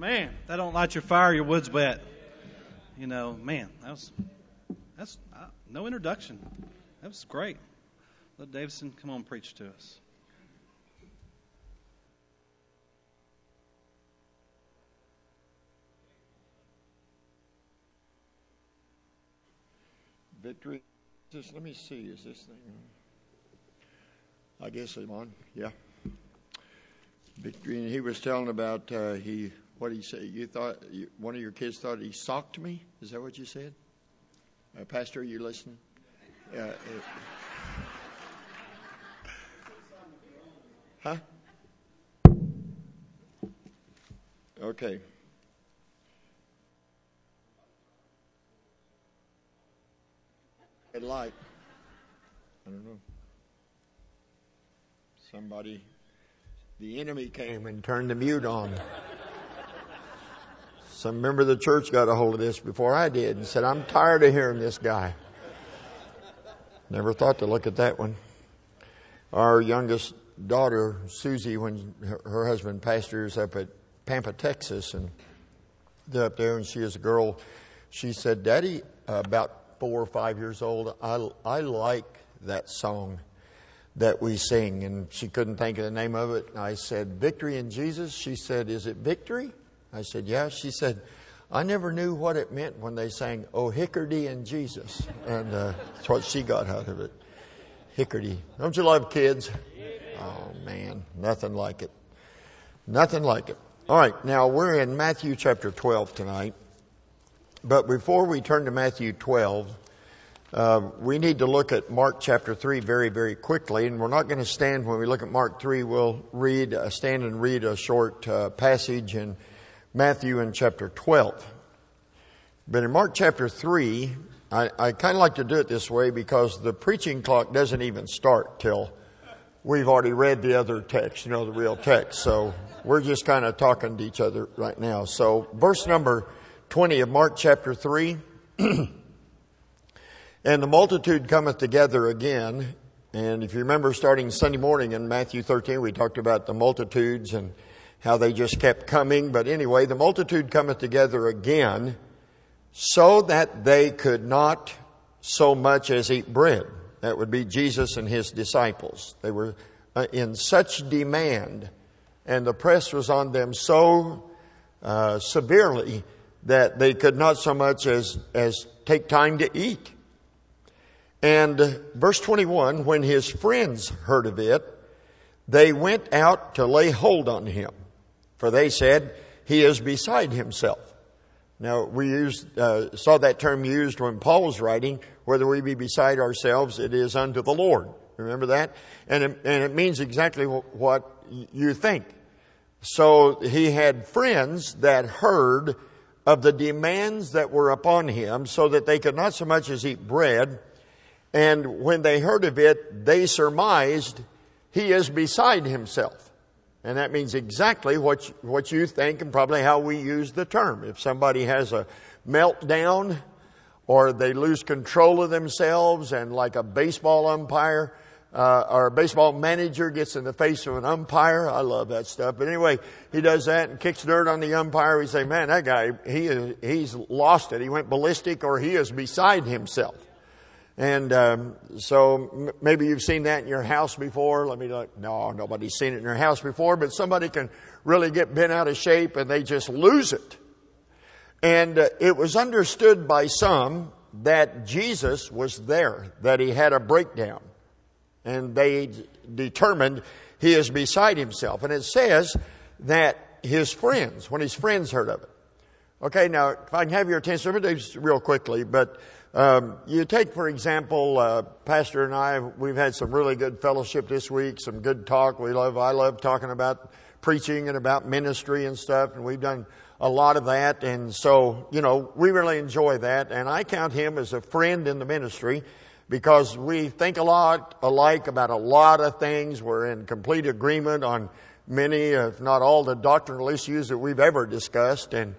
Man, that don't light your fire, your wood's wet. You know, man, that's no introduction. That was great. Let Davidson come on and preach to us. Victory. Just let me see. Is this thing on? I guess I'm on. Yeah. Victory. And he was telling about what did he say? You thought one of your kids thought he socked me? Is that what you said? Pastor, are you listening? Huh? Okay. Red light. I don't know. Somebody, the enemy came and turned the mute on. Some member of the church got a hold of this before I did and said, I'm tired of hearing this guy. Never thought to look at that one. Our youngest daughter, Susie, when her husband pastors up at Pampa, Texas, and they're up there, and she is a girl, she said, Daddy, about 4 or 5 years old, I like that song that we sing. And she couldn't think of the name of it. And I said, Victory in Jesus? She said, is it victory? I said, yeah. She said, I never knew what it meant when they sang, Oh, Hickory in Jesus. And that's what she got out of it. Hickory. Don't you love kids? Oh, man. Nothing like it. Nothing like it. All right. Now, we're in Matthew chapter 12 tonight. But before we turn to Matthew 12, we need to look at Mark chapter 3 very, very quickly. And we're not going to stand when we look at Mark 3. We'll stand and read a short passage in Matthew in chapter 12. But in Mark chapter 3, I kind of like to do it this way because the preaching clock doesn't even start till we've already read the other text, the real text. So we're just kind of talking to each other right now. So verse number 20 of Mark chapter 3. And the multitude cometh together again. And if you remember starting Sunday morning in Matthew 13, we talked about the multitudes and how they just kept coming. But anyway, the multitude cometh together again so that they could not so much as eat bread. That would be Jesus and his disciples. They were in such demand, and the press was on them so severely that they could not so much as take time to eat. And verse 21, when his friends heard of it, they went out to lay hold on him. For they said, he is beside himself. Now, we saw that term used when Paul was writing, whether we be beside ourselves, it is unto the Lord. Remember that? And it means exactly what you think. So he had friends that heard of the demands that were upon him so that they could not so much as eat bread. And when they heard of it, they surmised he is beside himself. And that means exactly what you think and probably how we use the term. If somebody has a meltdown or they lose control of themselves, and like a baseball umpire or a baseball manager gets in the face of an umpire. I love that stuff. But anyway, he does that and kicks dirt on the umpire. We say, man, that guy, he's lost it. He went ballistic, or he is beside himself. And so maybe you've seen that in your house before. No, nobody's seen it in your house before, but somebody can really get bent out of shape and they just lose it. And it was understood by some that Jesus was there, that he had a breakdown. And they determined he is beside himself. And it says that his friends, when his friends heard of it. Okay, now, if I can have your attention, let me do this real quickly, but you take, for example, Pastor and I, we've had some really good fellowship this week, some good talk. I love talking about preaching and about ministry and stuff, and we've done a lot of that. And so, we really enjoy that. And I count him as a friend in the ministry because we think a lot alike about a lot of things. We're in complete agreement on many, if not all, the doctrinal issues that we've ever discussed. And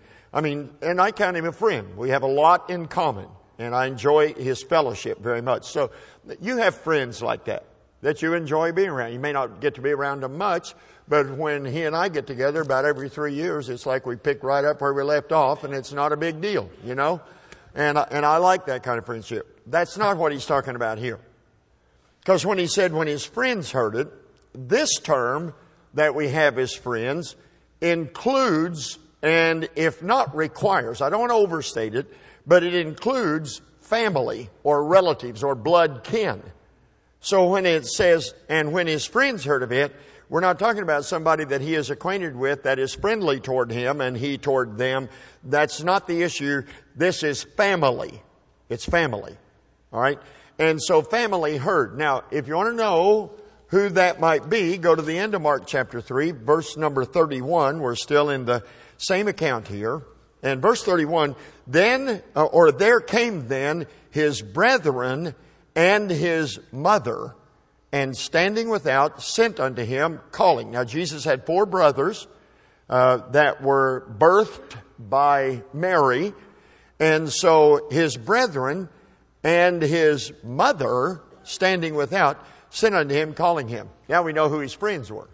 I count him a friend. We have a lot in common. And I enjoy his fellowship very much. So you have friends like that. that you enjoy being around. You may not get to be around them much, but when he and I get together about every 3 years, it's like we pick right up where we left off, and it's not a big deal, you know? And I like that kind of friendship. That's not what he's talking about here. Because when he said when his friends heard it, this term that we have as friends includes, and if not requires, I don't want to overstate it, but it includes family or relatives or blood kin. So when it says, and when his friends heard of it, we're not talking about somebody that he is acquainted with that is friendly toward him and he toward them. That's not the issue. This is family. It's family. All right? And so family heard. Now, if you want to know who that might be, go to the end of Mark chapter 3, verse number 31. We're still in the same account here. And verse 31, there came then his brethren and his mother, and standing without, sent unto him, calling. Now, Jesus had 4 brothers that were birthed by Mary. And so his brethren and his mother, standing without, sent unto him, calling him. Now we know who his friends were.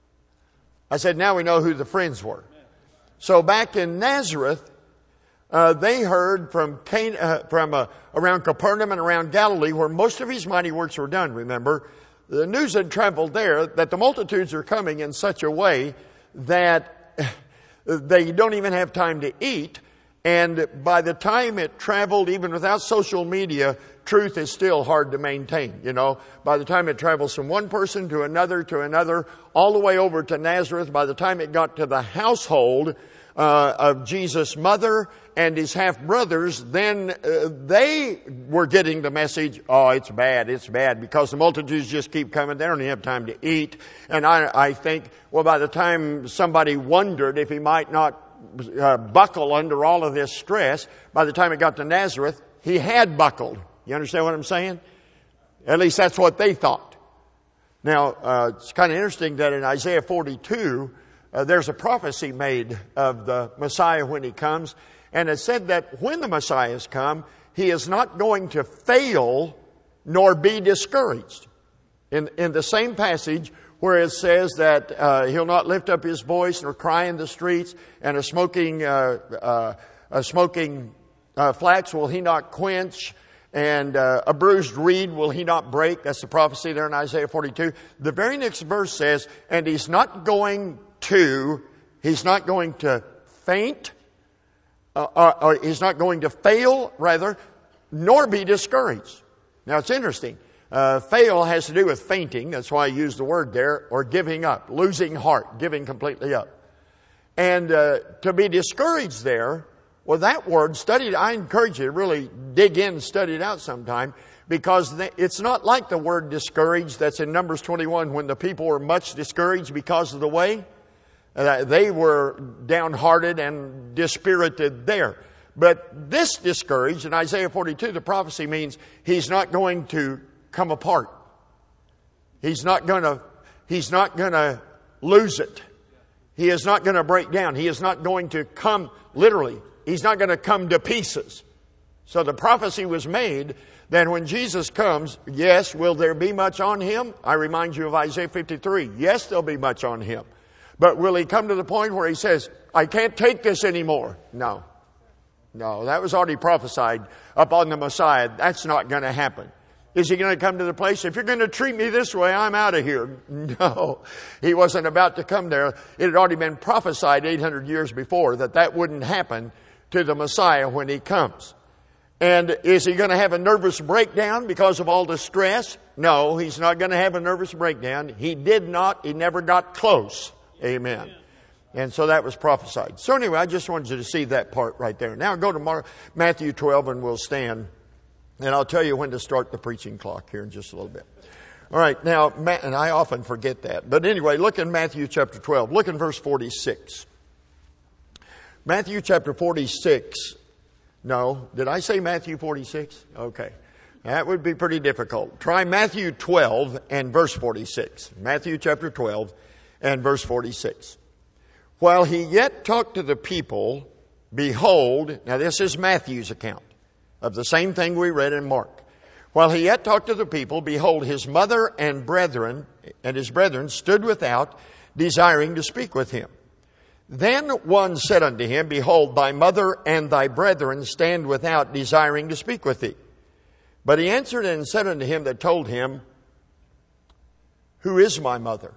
I said, now we know who the friends were. So back in Nazareth, they heard from around Capernaum and around Galilee, where most of his mighty works were done, remember. The news had traveled there that the multitudes are coming in such a way that they don't even have time to eat. And by the time it traveled, even without social media, truth is still hard to maintain, you know. By the time it travels from one person to another, all the way over to Nazareth, by the time it got to the household of Jesus' mother and his half-brothers, then they were getting the message, oh, it's bad, because the multitudes just keep coming. They don't even have time to eat. And I think, well, by the time somebody wondered if he might not buckle under all of this stress, by the time it got to Nazareth, he had buckled. You understand what I'm saying? At least that's what they thought. Now, it's kind of interesting that in Isaiah 42, there's a prophecy made of the Messiah when he comes. And it said that when the Messiah has come, he is not going to fail nor be discouraged. In the same passage where it says that he'll not lift up his voice nor cry in the streets, and a smoking flax will he not quench, and a bruised reed will he not break. That's the prophecy there in Isaiah 42. The very next verse says, and he's not going to faint, or he's not going to fail, rather, nor be discouraged. Now it's interesting. Fail has to do with fainting. That's why I use the word there, or giving up, losing heart, giving completely up. And to be discouraged there, well, that word, I encourage you to really dig in and study it out sometime, because it's not like the word discouraged that's in Numbers 21 when the people were much discouraged because of the way. They were downhearted and dispirited there. But this discouraged, in Isaiah 42, the prophecy means he's not going to come apart. He's not going to lose it. He is not going to break down. He is not going to come, literally, he's not going to come to pieces. So the prophecy was made that when Jesus comes, yes, will there be much on him? I remind you of Isaiah 53. Yes, there'll be much on him. But will he come to the point where he says, I can't take this anymore? No, that was already prophesied upon the Messiah. That's not going to happen. Is he going to come to the place, if you're going to treat me this way, I'm out of here? No, he wasn't about to come there. It had already been prophesied 800 years before that wouldn't happen to the Messiah when he comes. And is he going to have a nervous breakdown because of all the stress? No, he's not going to have a nervous breakdown. He never got close. Amen. And so that was prophesied. So anyway, I just wanted you to see that part right there. Now go to Matthew 12 and we'll stand. And I'll tell you when to start the preaching clock here in just a little bit. All right, now, and I often forget that. But anyway, look in Matthew chapter 12. Look in verse 46. Matthew chapter 46. No, did I say Matthew 46? Okay. That would be pretty difficult. Try Matthew 12 and verse 46. Matthew chapter 12 and verse 46. While he yet talked to the people, behold, now this is Matthew's account of the same thing we read in Mark. While he yet talked to the people, behold, his mother and his brethren stood without, desiring to speak with him. Then one said unto him, Behold, thy mother and thy brethren stand without, desiring to speak with thee. But he answered and said unto him that told him, Who is my mother?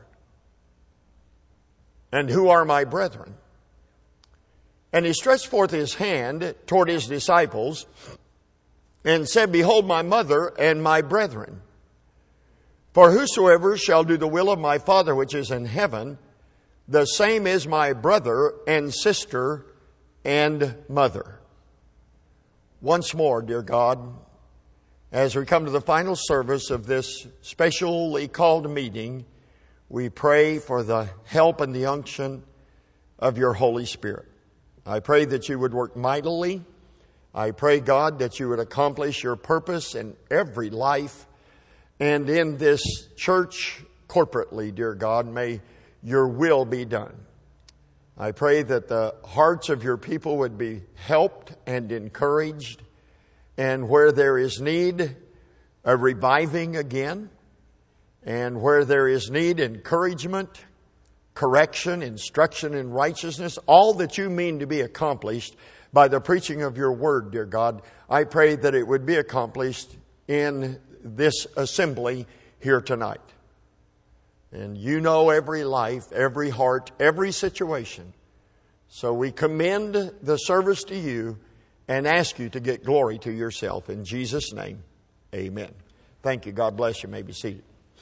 And who are my brethren? And he stretched forth his hand toward his disciples, and said, Behold my mother and my brethren. For whosoever shall do the will of my Father which is in heaven, the same is my brother and sister and mother. Once more, dear God, as we come to the final service of this specially called meeting, we pray for the help and the unction of your Holy Spirit. I pray that you would work mightily. I pray, God, that you would accomplish your purpose in every life and in this church corporately, dear God. May your will be done. I pray that the hearts of your people would be helped and encouraged, and where there is need, a reviving again, and where there is need, encouragement, correction, instruction in righteousness, all that you mean to be accomplished by the preaching of your word, dear God. I pray that it would be accomplished in this assembly here tonight. And you know every life, every heart, every situation. So we commend the service to you and ask you to get glory to yourself. In Jesus' name, amen. Thank you. God bless you. You may be seated.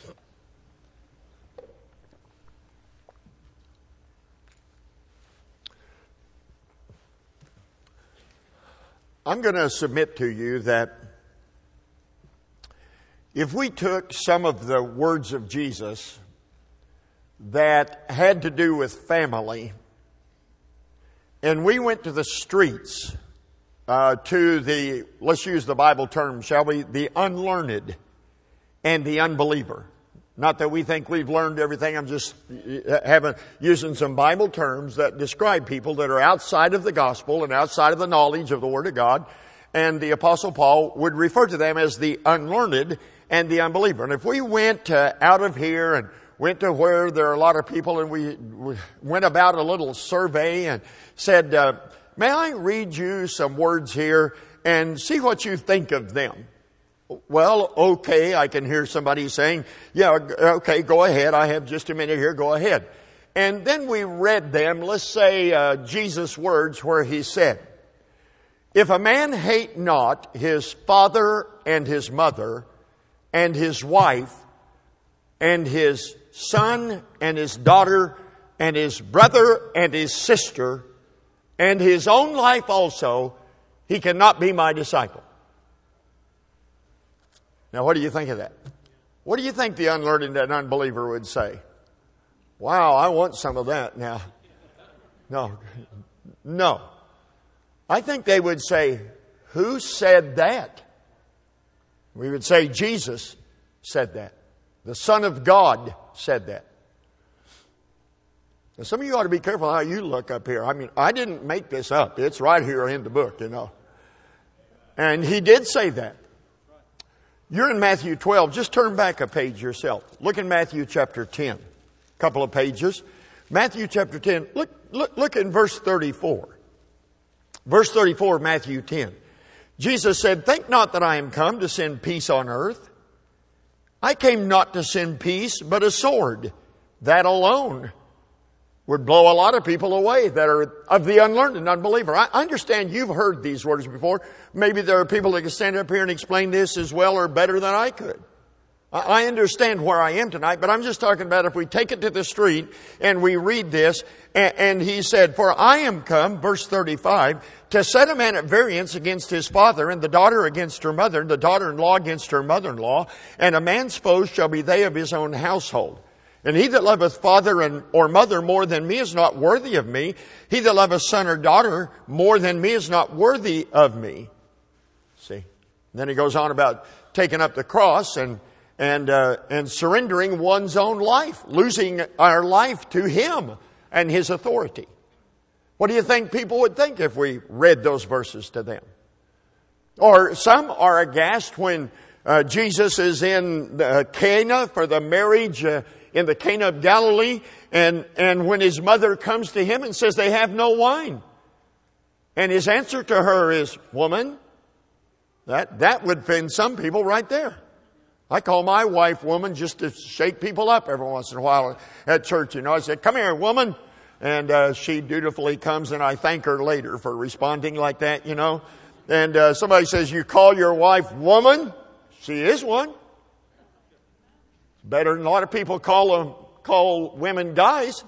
I'm going to submit to you that if we took some of the words of Jesus that had to do with family, and we went to the streets to the, let's use the Bible term, shall we, the unlearned and the unbeliever. Not that we think we've learned everything. I'm just using some Bible terms that describe people that are outside of the gospel and outside of the knowledge of the Word of God. And the Apostle Paul would refer to them as the unlearned and the unbeliever. And if we went out of here and went to where there are a lot of people, and we went about a little survey and said, may I read you some words here and see what you think of them? Well, okay, I can hear somebody saying, yeah, okay, go ahead. I have just a minute here. Go ahead. And then we read them, let's say Jesus' words where he said, If a man hate not his father and his mother and his wife and his son and his daughter and his brother and his sister and his own life also, he cannot be my disciple. Now, what do you think of that? What do you think the unlearned and unbeliever would say? Wow, I want some of that now. No. I think they would say, who said that? We would say Jesus said that. The Son of God said that. Now, some of you ought to be careful how you look up here. I mean, I didn't make this up. It's right here in the book, you know. And he did say that. You're in Matthew 12. Just turn back a page yourself. Look in Matthew chapter 10. A couple of pages. Matthew chapter 10. Look in verse 34. Verse 34 of Matthew 10. Jesus said, Think not that I am come to send peace on earth. I came not to send peace, but a sword. That alone would blow a lot of people away that are of the unlearned and unbeliever. I understand you've heard these words before. Maybe there are people that can stand up here and explain this as well or better than I could. I understand where I am tonight, but I'm just talking about if we take it to the street and we read this, and he said, For I am come, verse 35, to set a man at variance against his father, and the daughter against her mother, and the daughter-in-law against her mother-in-law, and a man's foes shall be they of his own household. And he that loveth father or mother more than me is not worthy of me. He that loveth son or daughter more than me is not worthy of me. See? And then he goes on about taking up the cross and surrendering one's own life, losing our life to him and his authority. What do you think people would think if we read those verses to them? Or some are aghast when Jesus is in Cana for the marriage in the Cana of Galilee. And when his mother comes to him and says they have no wine. And his answer to her is, woman, that would offend some people right there. I call my wife woman just to shake people up every once in a while at church. I said, come here, woman. And she dutifully comes, and I thank her later for responding like that, And somebody says, you call your wife woman? She is one. It's better than a lot of people call women guys.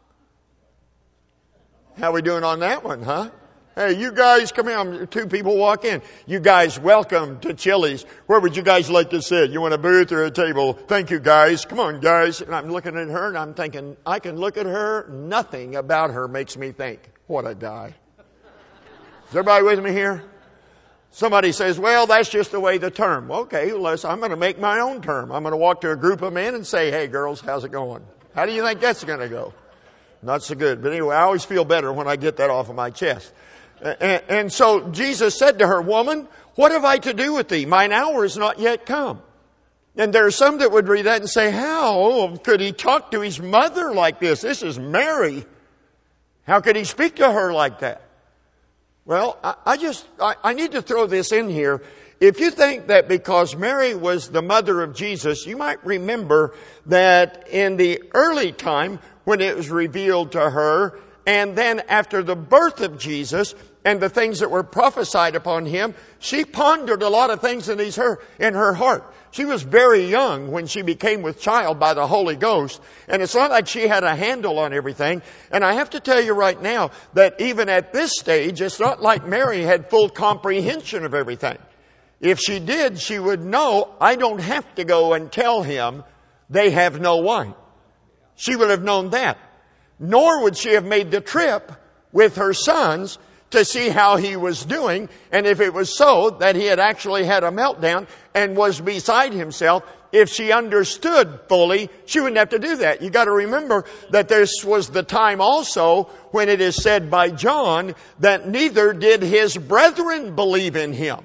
How we doing on that one, huh? Hey, you guys, come here. Two people walk in. You guys, welcome to Chili's. Where would you guys like to sit? You want a booth or a table? Thank you, guys. Come on, guys. And I'm looking at her and I'm thinking, I can look at her. Nothing about her makes me think, what a guy. Is everybody with me here? Somebody says, well, that's just the way the term. Okay, I'm going to make my own term. I'm going to walk to a group of men and say, hey, girls, how's it going? How do you think that's going to go? Not so good. But anyway, I always feel better when I get that off of my chest. And so Jesus said to her, woman, what have I to do with thee? Mine hour is not yet come. And there are some that would read that and say, how could he talk to his mother like this? This is Mary. How could he speak to her like that? Well, I need to throw this in here. If you think that because Mary was the mother of Jesus, you might remember that in the early time when it was revealed to her, and then after the birth of Jesus and the things that were prophesied upon him, she pondered a lot of things in her heart. She was very young when she became with child by the Holy Ghost. And it's not like she had a handle on everything. And I have to tell you right now that even at this stage, it's not like Mary had full comprehension of everything. If she did, she would know, I don't have to go and tell him they have no wine. She would have known that. Nor would she have made the trip with her sons to see how he was doing. And if it was so that he had actually had a meltdown and was beside himself, if she understood fully, she wouldn't have to do that. You got to remember that this was the time also when it is said by John that neither did his brethren believe in him.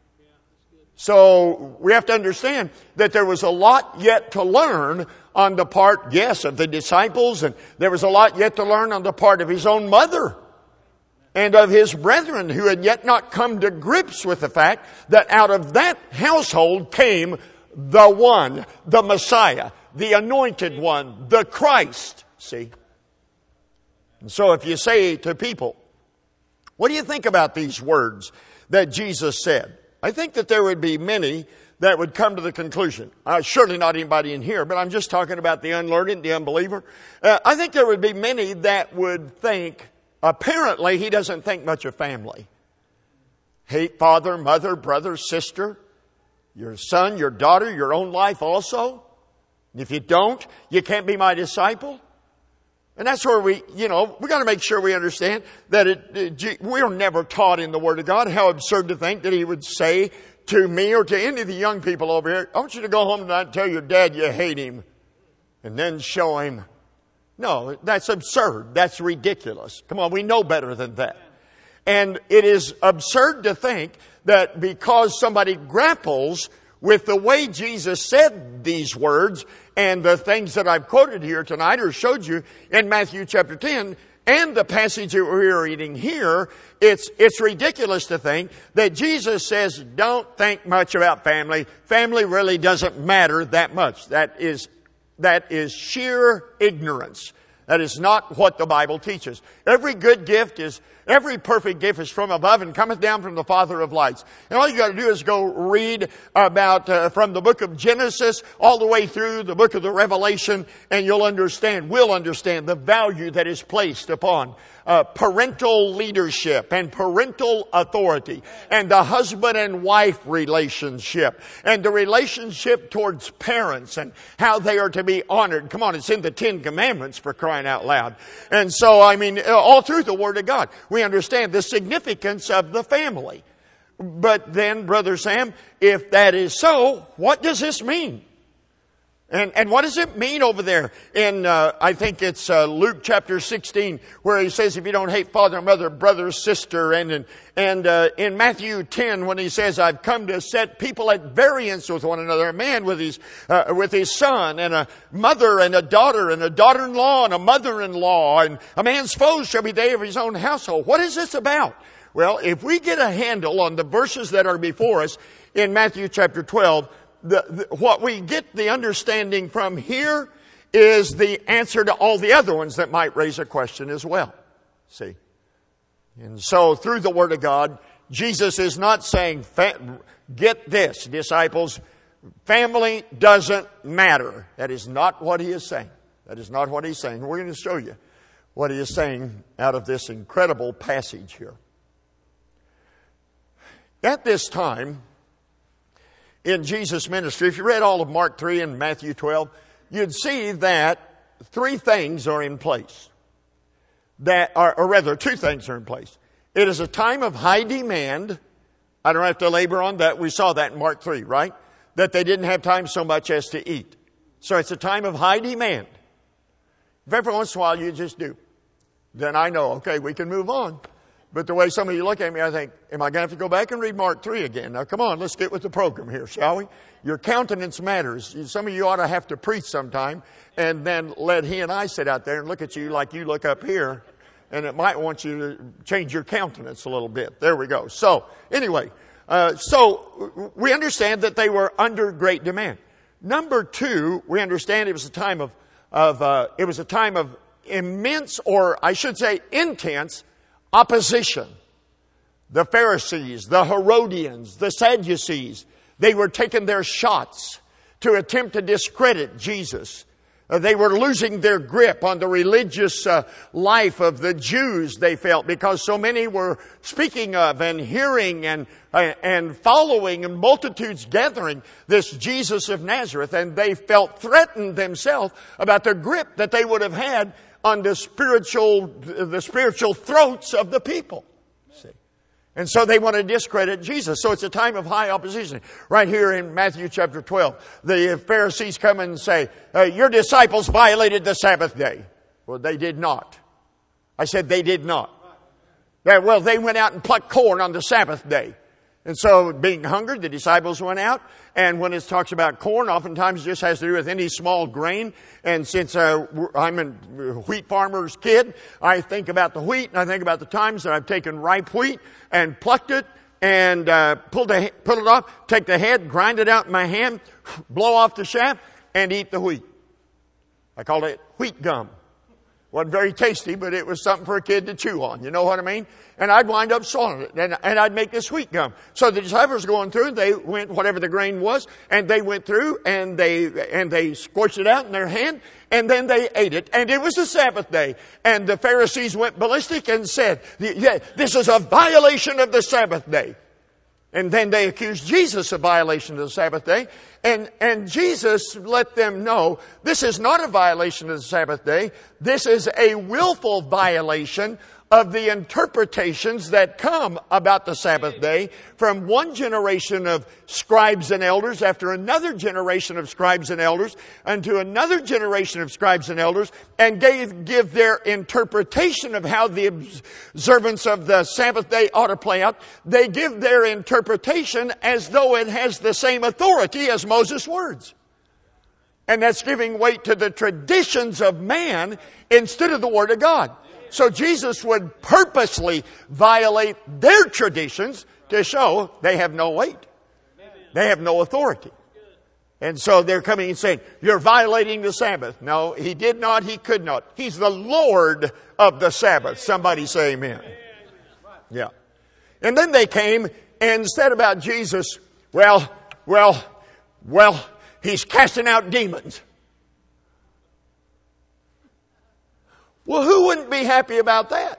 So we have to understand that there was a lot yet to learn on the part, yes, of the disciples, and there was a lot yet to learn on the part of his own mother and of his brethren who had yet not come to grips with the fact that out of that household came the one, the Messiah, the anointed one, the Christ. See? And so if you say to people, what do you think about these words that Jesus said? I think that there would be many that would come to the conclusion. Surely not anybody in here, but I'm just talking about the unlearned, the unbeliever. I think there would be many that would think, apparently he doesn't think much of family. Hate father, mother, brother, sister, your son, your daughter, your own life also. If you don't, you can't be my disciple. And that's where we got to make sure we understand that we are never taught in the Word of God. How absurd to think that he would say to me or to any of the young people over here, I want you to go home tonight and tell your dad you hate him and then show him. No, that's absurd. That's ridiculous. Come on, we know better than that. And it is absurd to think that because somebody grapples with the way Jesus said these words and the things that I've quoted here tonight or showed you in Matthew chapter 10 and the passage that we're reading here, it's ridiculous to think that Jesus says, don't think much about family. Family really doesn't matter that much. That is sheer ignorance. That is not what the Bible teaches. Every perfect gift is from above and cometh down from the Father of lights. And all you got to do is go read about from the book of Genesis all the way through the book of the Revelation, and we'll understand the value that is placed upon parental leadership and parental authority and the husband and wife relationship and the relationship towards parents and how they are to be honored. Come on, it's in the 10 Commandments, for crying out loud. And so, all through the Word of God, we understand the significance of the family. But then, Brother Sam, if that is so, what does this mean? And what does it mean over there in, I think it's Luke chapter 16, where he says, if you don't hate father, mother, brother, sister, and in Matthew 10, when he says, I've come to set people at variance with one another, a man with his son, and a mother and a daughter-in-law and a mother-in-law, and a man's foes shall be they of his own household. What is this about? Well, if we get a handle on the verses that are before us in Matthew chapter 12, what we get the understanding from here is the answer to all the other ones that might raise a question as well. See? And so through the Word of God, Jesus is not saying, get this, disciples, family doesn't matter. That is not what He is saying. That is not what He's saying. We're going to show you what He is saying out of this incredible passage here. At this time, in Jesus' ministry, if you read all of Mark 3 and Matthew 12, you'd see that three things are in place. Or rather, two things are in place. It is a time of high demand. I don't have to labor on that. We saw that in Mark 3, right? That they didn't have time so much as to eat. So it's a time of high demand. If every once in a while you just do, then I know, okay, we can move on. But the way some of you look at me, I think, am I going to have to go back and read Mark 3 again? Now, come on, let's get with the program here, shall we? Your countenance matters. Some of you ought to have to preach sometime and then let he and I sit out there and look at you like you look up here. And it might want you to change your countenance a little bit. There we go. So, anyway, so we understand that they were under great demand. Number two, we understand it was a time of immense, or I should say intense, opposition. The Pharisees, the Herodians, the Sadducees, they were taking their shots to attempt to discredit Jesus. They were losing their grip on the religious life of the Jews, they felt, because so many were speaking of and hearing and following, and multitudes gathering this Jesus of Nazareth. And they felt threatened themselves about the grip that they would have had on the spiritual throats of the people. See? And so they want to discredit Jesus. So it's a time of high opposition. Right here in Matthew chapter 12, the Pharisees come and say, your disciples violated the Sabbath day. Well, they did not. I said they did not. Well, they went out and plucked corn on the Sabbath day. And so, being hungry, the disciples went out. And when it talks about corn, oftentimes it just has to do with any small grain. And since I'm a wheat farmer's kid, I think about the wheat, and I think about the times that I've taken ripe wheat and plucked it and pulled it off, take the head, grind it out in my hand, blow off the shaft, and eat the wheat. I called it wheat gum. Wasn't very tasty, but it was something for a kid to chew on. You know what I mean? And I'd wind up swallowing it, and I'd make this sweet gum. So the disciples going through, they went, whatever the grain was, and they went through, and they squished it out in their hand, and then they ate it. And it was the Sabbath day. And the Pharisees went ballistic and said, yeah, this is a violation of the Sabbath day. And then they accused Jesus of violation of the Sabbath day. And Jesus let them know, this is not a violation of the Sabbath day. This is a willful violation of the interpretations that come about the Sabbath day from one generation of scribes and elders after another generation of scribes and elders unto another generation of scribes and elders, and give their interpretation of how the observance of the Sabbath day ought to play out. They give their interpretation as though it has the same authority as Moses' words. And that's giving weight to the traditions of man instead of the Word of God. So Jesus would purposely violate their traditions to show they have no weight. They have no authority. And so they're coming and saying, you're violating the Sabbath. No, He did not. He could not. He's the Lord of the Sabbath. Somebody say amen. Yeah. And then they came and said about Jesus, well, He's casting out demons. Well, who wouldn't be happy about that?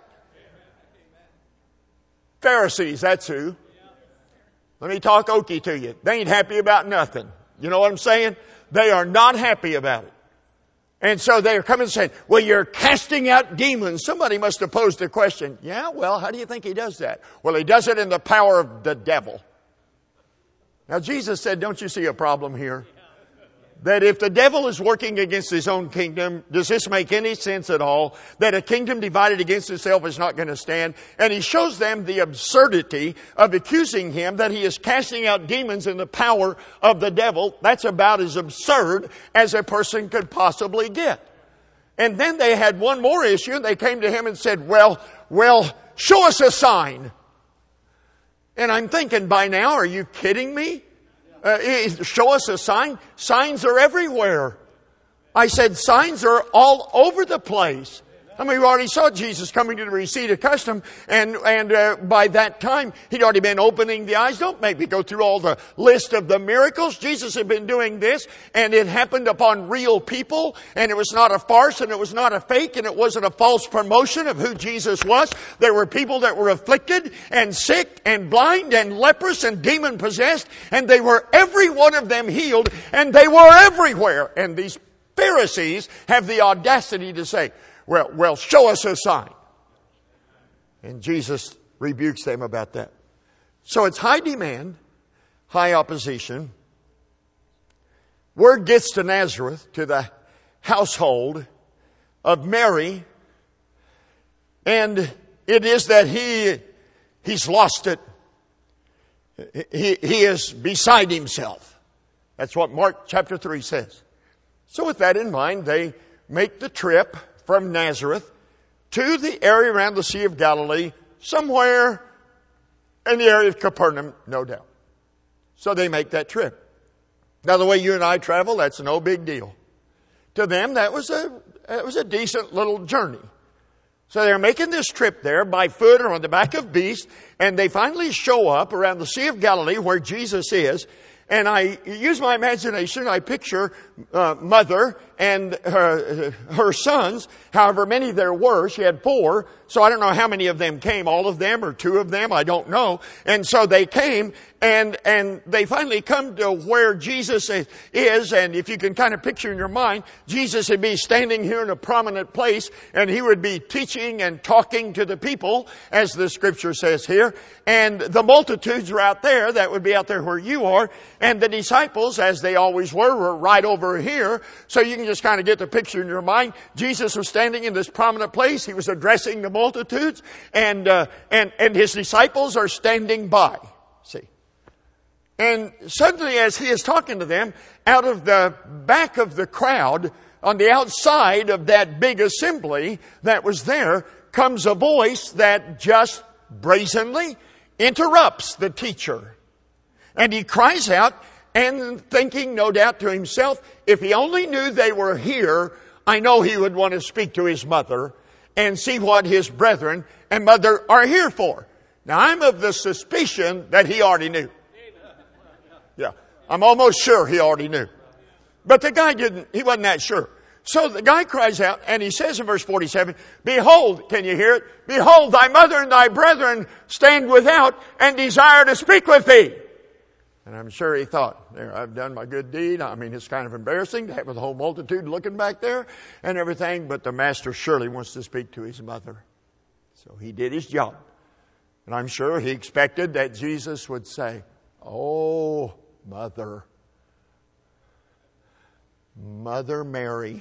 Pharisees, that's who. Let me talk okie to you. They ain't happy about nothing. You know what I'm saying? They are not happy about it. And so they're coming and saying, well, you're casting out demons. Somebody must have posed the question. Yeah, well, how do you think He does that? Well, He does it in the power of the devil. Now, Jesus said, don't you see a problem here? that if the devil is working against his own kingdom, does this make any sense at all? That a kingdom divided against itself is not going to stand. And he shows them the absurdity of accusing him that he is casting out demons in the power of the devil. That's about as absurd as a person could possibly get. And then they had one more issue. They came to him and said, well, show us a sign. And I'm thinking, by now, are you kidding me? Show us a sign? Signs are everywhere. I said, signs are all over the place. I mean, we already saw Jesus coming to the receipt of custom, and by that time, he'd already been opening the eyes. Don't make me go through all the list of the miracles. Jesus had been doing this, and it happened upon real people, and it was not a farce, and it was not a fake, and it wasn't a false promotion of who Jesus was. There were people that were afflicted, and sick, and blind, and leprous, and demon-possessed, and they were, every one of them, healed, and they were everywhere. And these Pharisees have the audacity to say, well, show us a sign. And Jesus rebukes them about that. So it's high demand, high opposition. Word gets to Nazareth, to the household of Mary, and it is that he's lost it. He is beside himself. That's what Mark chapter 3 says. So with that in mind, they make the trip from Nazareth to the area around the Sea of Galilee, somewhere in the area of Capernaum, no doubt. So they make that trip. Now, the way you and I travel, that's no big deal. To them, that was a decent little journey. So they're making this trip there by foot or on the back of beasts, and they finally show up around the Sea of Galilee where Jesus is. And I use my imagination. I picture mother and her sons, however many there were. She had 4, so I don't know how many of them came, all of them or 2 of them, I don't know. And so they came, and they finally come to where Jesus is, and if you can kind of picture in your mind, Jesus would be standing here in a prominent place, and he would be teaching and talking to the people, as the scripture says here, and the multitudes are out there, that would be out there where you are, and the disciples, as they always were right over here, so you can just kind of get the picture in your mind. Jesus was standing in this prominent place. He was addressing the multitudes, and his disciples are standing by. See. And suddenly, as he is talking to them, out of the back of the crowd, on the outside of that big assembly that was there, comes a voice that just brazenly interrupts the teacher. And he cries out, and thinking, no doubt, to himself, if he only knew they were here, I know he would want to speak to his mother and see what his brethren and mother are here for. Now, I'm of the suspicion that he already knew. Yeah, I'm almost sure he already knew. But the guy he wasn't that sure. So the guy cries out, and he says in verse 47, behold, can you hear it? Behold, thy mother and thy brethren stand without and desire to speak with thee. And I'm sure he thought, there, I've done my good deed. I mean, it's kind of embarrassing to have the whole multitude looking back there and everything, but the master surely wants to speak to his mother. So he did his job. And I'm sure he expected that Jesus would say, oh, mother, Mother Mary.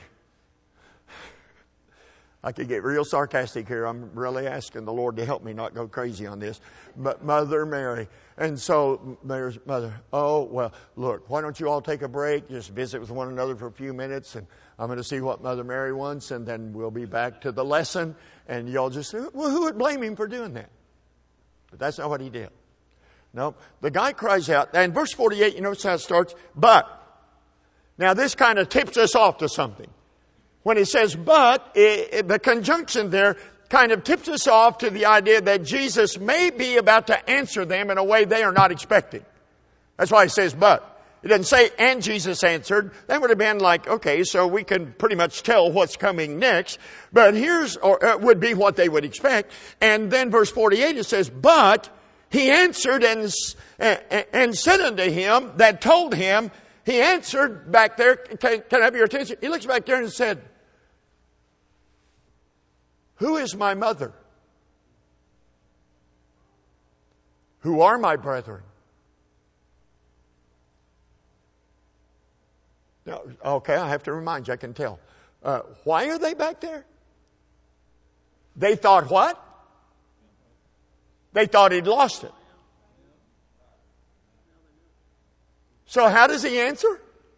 I could get real sarcastic here. I'm really asking the Lord to help me not go crazy on this. But Mother Mary. And so there's Mother. Oh, well, look, why don't you all take a break? Just visit with one another for a few minutes. And I'm going to see what Mother Mary wants. And then we'll be back to the lesson. And y'all just say, well, who would blame him for doing that? But that's not what he did. No, the guy cries out. And verse 48, you notice how it starts? But. Now this kind of tips us off to something. When he says but, the conjunction there kind of tips us off to the idea that Jesus may be about to answer them in a way they are not expecting. That's why he says but. It doesn't say, and Jesus answered. That would have been like, okay, so we can pretty much tell what's coming next. But would be what they would expect. And then verse 48, it says, but he answered and said unto him that told him, he answered back there, can I have your attention? He looks back there and said, who is my mother? Who are my brethren? No, okay, I have to remind you, I can tell. Why are they back there? They thought what? They thought he'd lost it. So how does he answer?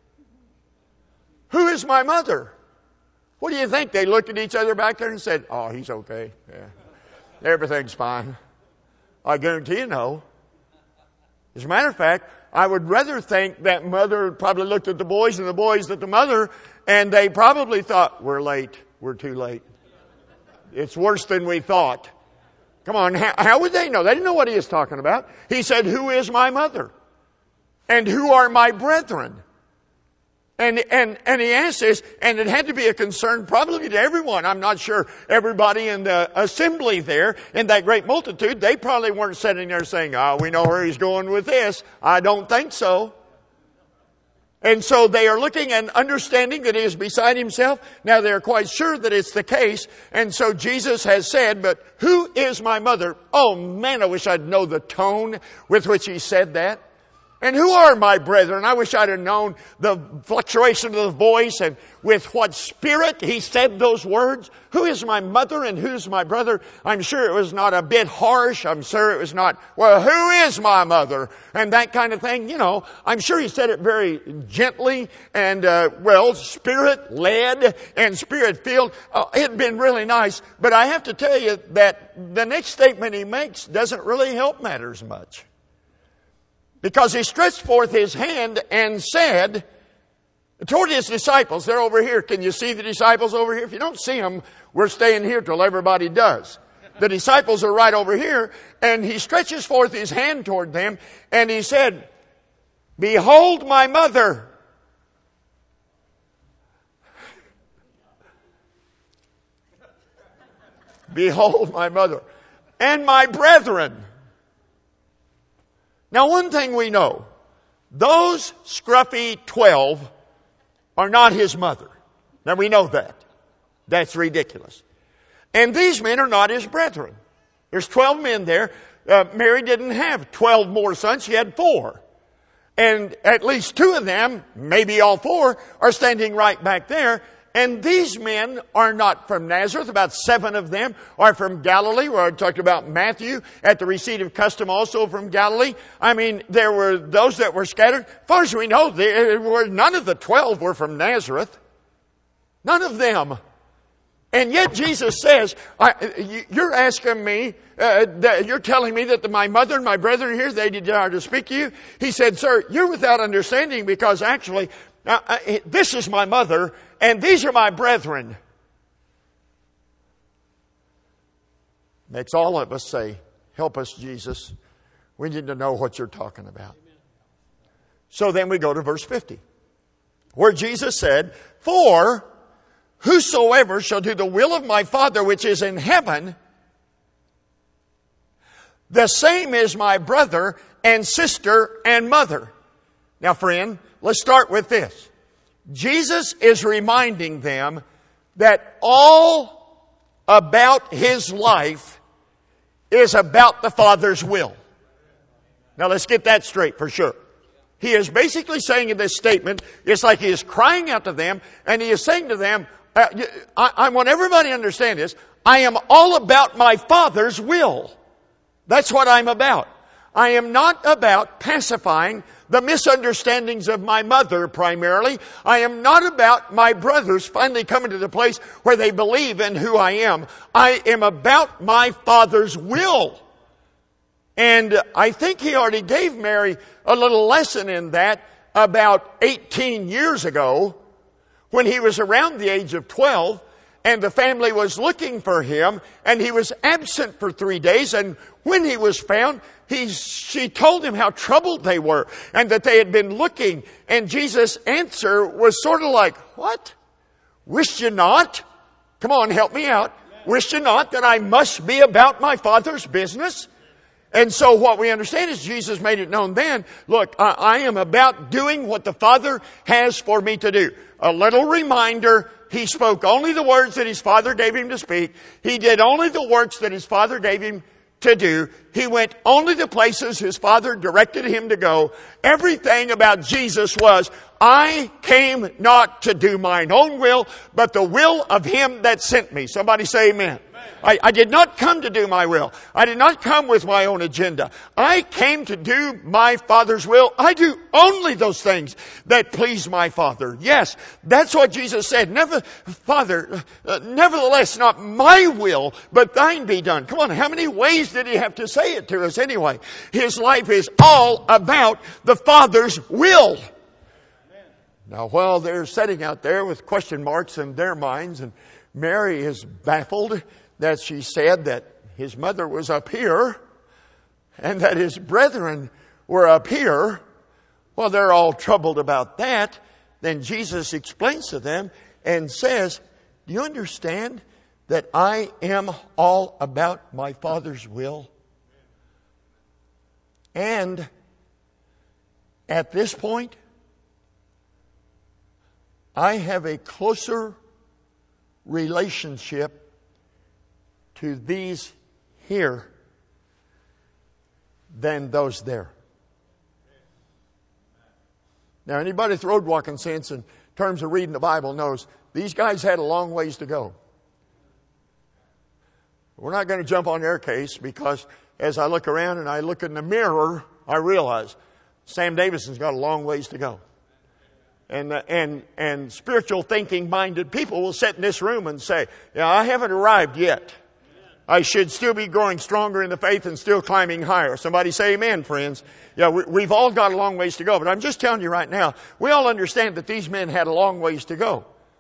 Who is my mother? What do you think? They looked at each other back there and said, oh, he's okay. Yeah. Everything's fine. I guarantee you no. As a matter of fact, I would rather think that mother probably looked at the boys and the boys at the mother, and they probably thought, we're late. We're too late. It's worse than we thought. Come on, how would they know? They didn't know what he was talking about. He said, who is my mother? And who are my brethren? And he asked this, and it had to be a concern probably to everyone. I'm not sure everybody in the assembly there, in that great multitude, they probably weren't sitting there saying, we know where he's going with this. I don't think so. And so they are looking and understanding that he is beside himself. Now they're quite sure that it's the case. And so Jesus has said, but who is my mother? Oh man, I wish I'd know the tone with which he said that. And who are my brethren? I wish I'd have known the fluctuation of the voice and with what spirit he said those words. Who is my mother and who's my brother? I'm sure it was not a bit harsh. I'm sure it was not, well, who is my mother? And that kind of thing. You know, I'm sure he said it very gently and, spirit-led and spirit-filled. It'd been really nice. But I have to tell you that the next statement he makes doesn't really help matters much. Because he stretched forth his hand and said toward his disciples, they're over here. Can you see the disciples over here? If you don't see them, we're staying here till everybody does. The disciples are right over here, and he stretches forth his hand toward them, and he said, behold my mother. Behold my mother. And my brethren. Now, one thing we know, those scruffy 12 are not his mother. Now, we know that. That's ridiculous. And these men are not his brethren. There's 12 men there. Mary didn't have 12 more sons. She had 4. And at least 2 of them, maybe all 4, are standing right back there. And these men are not from Nazareth. About 7 of them are from Galilee, where I talked about Matthew at the receipt of custom, also from Galilee. I mean, there were those that were scattered. As far as we know, none of the 12 were from Nazareth. None of them. And yet Jesus says, you're asking me, you're telling me that my mother and my brethren are here, they desire to speak to you. He said, sir, you're without understanding, because actually, this is my mother, and these are my brethren. Makes all of us say, help us, Jesus. We need to know what you're talking about. So then we go to verse 50, where Jesus said, for whosoever shall do the will of my Father which is in heaven, the same is my brother and sister and mother. Now, friend, let's start with this. Jesus is reminding them that all about his life is about the Father's will. Now, let's get that straight for sure. He is basically saying in this statement, it's like he is crying out to them, and he is saying to them, I want everybody to understand this. I am all about my Father's will. That's what I'm about. I am not about pacifying the misunderstandings of my mother primarily. I am not about my brothers finally coming to the place where they believe in who I am. I am about my Father's will. And I think he already gave Mary a little lesson in that about 18 years ago, when he was around the age of 12, and the family was looking for him, and he was absent for 3 days, and when he was found, she told him how troubled they were, and that they had been looking, and Jesus' answer was sort of like, what? Wished you not? Come on, help me out. Wished you not that I must be about my Father's business? And so what we understand is Jesus made it known then, look, I am about doing what the Father has for me to do. A little reminder, he spoke only the words that his Father gave him to speak. He did only the works that his Father gave him to do. He went only the places his Father directed him to go. Everything about Jesus was, I came not to do mine own will, but the will of Him that sent me. Somebody say amen. I did not come to do my will. I did not come with my own agenda. I came to do my Father's will. I do only those things that please my Father. Yes, that's what Jesus said. Nevertheless, not my will, but thine be done. Come on, how many ways did He have to say it to us anyway? His life is all about the Father's will. Now, while they're sitting out there with question marks in their minds, and Mary is baffled that she said that His mother was up here and that His brethren were up here. Well, they're all troubled about that. Then Jesus explains to them and says, do you understand that I am all about my Father's will? And at this point, I have a closer relationship to these here than those there. Now, anybody with road walking sense in terms of reading the Bible knows these guys had a long ways to go. We're not going to jump on their case, because as I look around and I look in the mirror, I realize Sam Davison's got a long ways to go. And spiritual thinking minded people will sit in this room and say, yeah, I haven't arrived yet. I should still be growing stronger in the faith and still climbing higher. Somebody say amen, friends. Yeah, we've all got a long ways to go. But I'm just telling you right now, we all understand that these men had a long ways to go.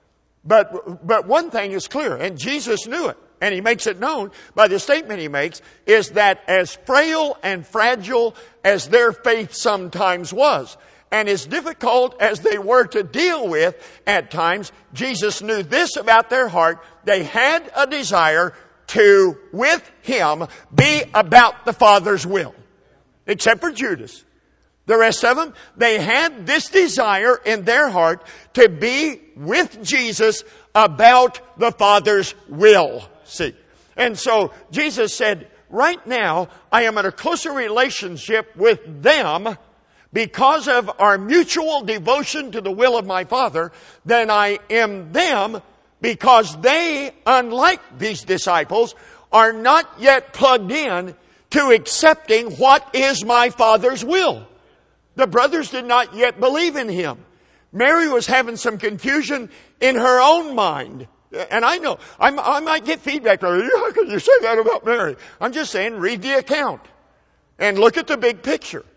But one thing is clear, and Jesus knew it, and He makes it known by the statement He makes, is that as frail and fragile as their faith sometimes was, and as difficult as they were to deal with at times, Jesus knew this about their heart. They had a desire to, with Him, be about the Father's will. Except for Judas. The rest of them, they had this desire in their heart to be with Jesus about the Father's will. See? And so Jesus said, right now, I am in a closer relationship with them because of our mutual devotion to the will of my Father than I am them, because they, unlike these disciples, are not yet plugged in to accepting what is my Father's will. The brothers did not yet believe in Him. Mary was having some confusion in her own mind. And I know, I might get feedback. How could you say that about Mary? I'm just saying, read the account and look at the big picture.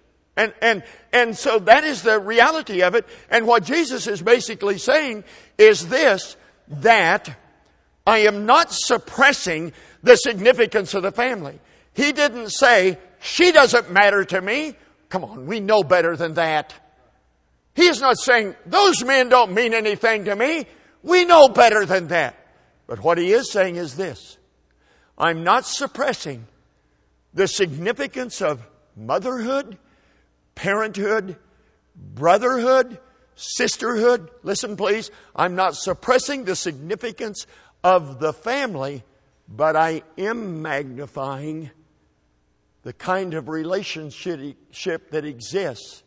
And so that is the reality of it. And what Jesus is basically saying is this, that I am not suppressing the significance of the family. He didn't say, she doesn't matter to me. Come on, we know better than that. He is not saying, those men don't mean anything to me. We know better than that. But what He is saying is this, I'm not suppressing the significance of motherhood, parenthood, brotherhood, sisterhood. Listen, please. I'm not suppressing the significance of the family, but I am magnifying the kind of relationship that exists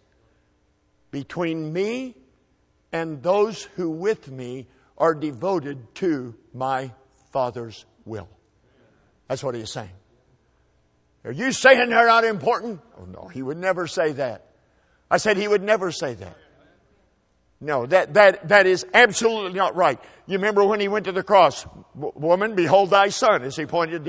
between me and those who with me are devoted to my Father's will. That's what He is saying. Are you saying they're not important? Oh no, He would never say that. I said He would never say that. No, that is absolutely not right. You remember when He went to the cross, woman, behold thy son, as He pointed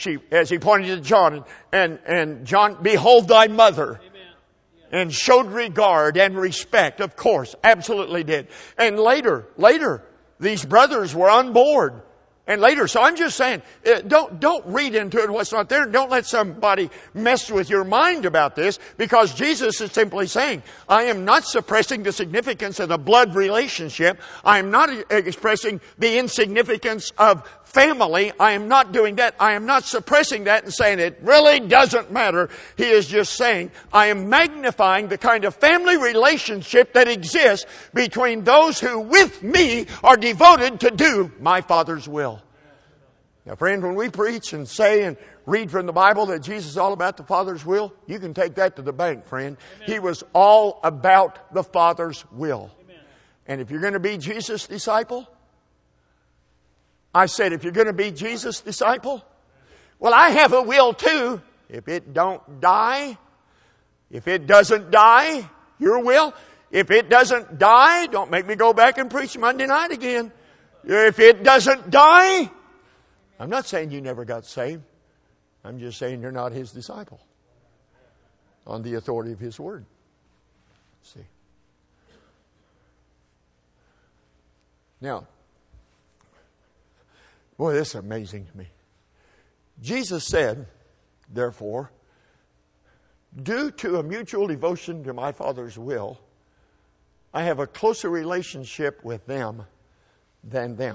to John, and John, behold thy mother. And showed regard and respect, of course, absolutely did. And later, these brothers were on board. And later, so I'm just saying, don't read into it what's not there. Don't let somebody mess with your mind about this, because Jesus is simply saying, I am not suppressing the significance of the blood relationship. I am not expressing the insignificance of family. I am not doing that. I am not suppressing that and saying it really doesn't matter. He is just saying, I am magnifying the kind of family relationship that exists between those who with me are devoted to do my Father's will. Now, friend, when we preach and say and read from the Bible that Jesus is all about the Father's will, you can take that to the bank, friend. Amen. He was all about the Father's will. Amen. And if you're going to be Jesus' disciple, I said, if you're going to be Jesus' disciple, well, I have a will too. If it don't die, if it doesn't die, your will. If it doesn't die, don't make me go back and preach Monday night again. If it doesn't die, I'm not saying you never got saved. I'm just saying you're not His disciple on the authority of His Word. See. Now, boy, this is amazing to me. Jesus said, therefore, due to a mutual devotion to my Father's will, I have a closer relationship with them than them.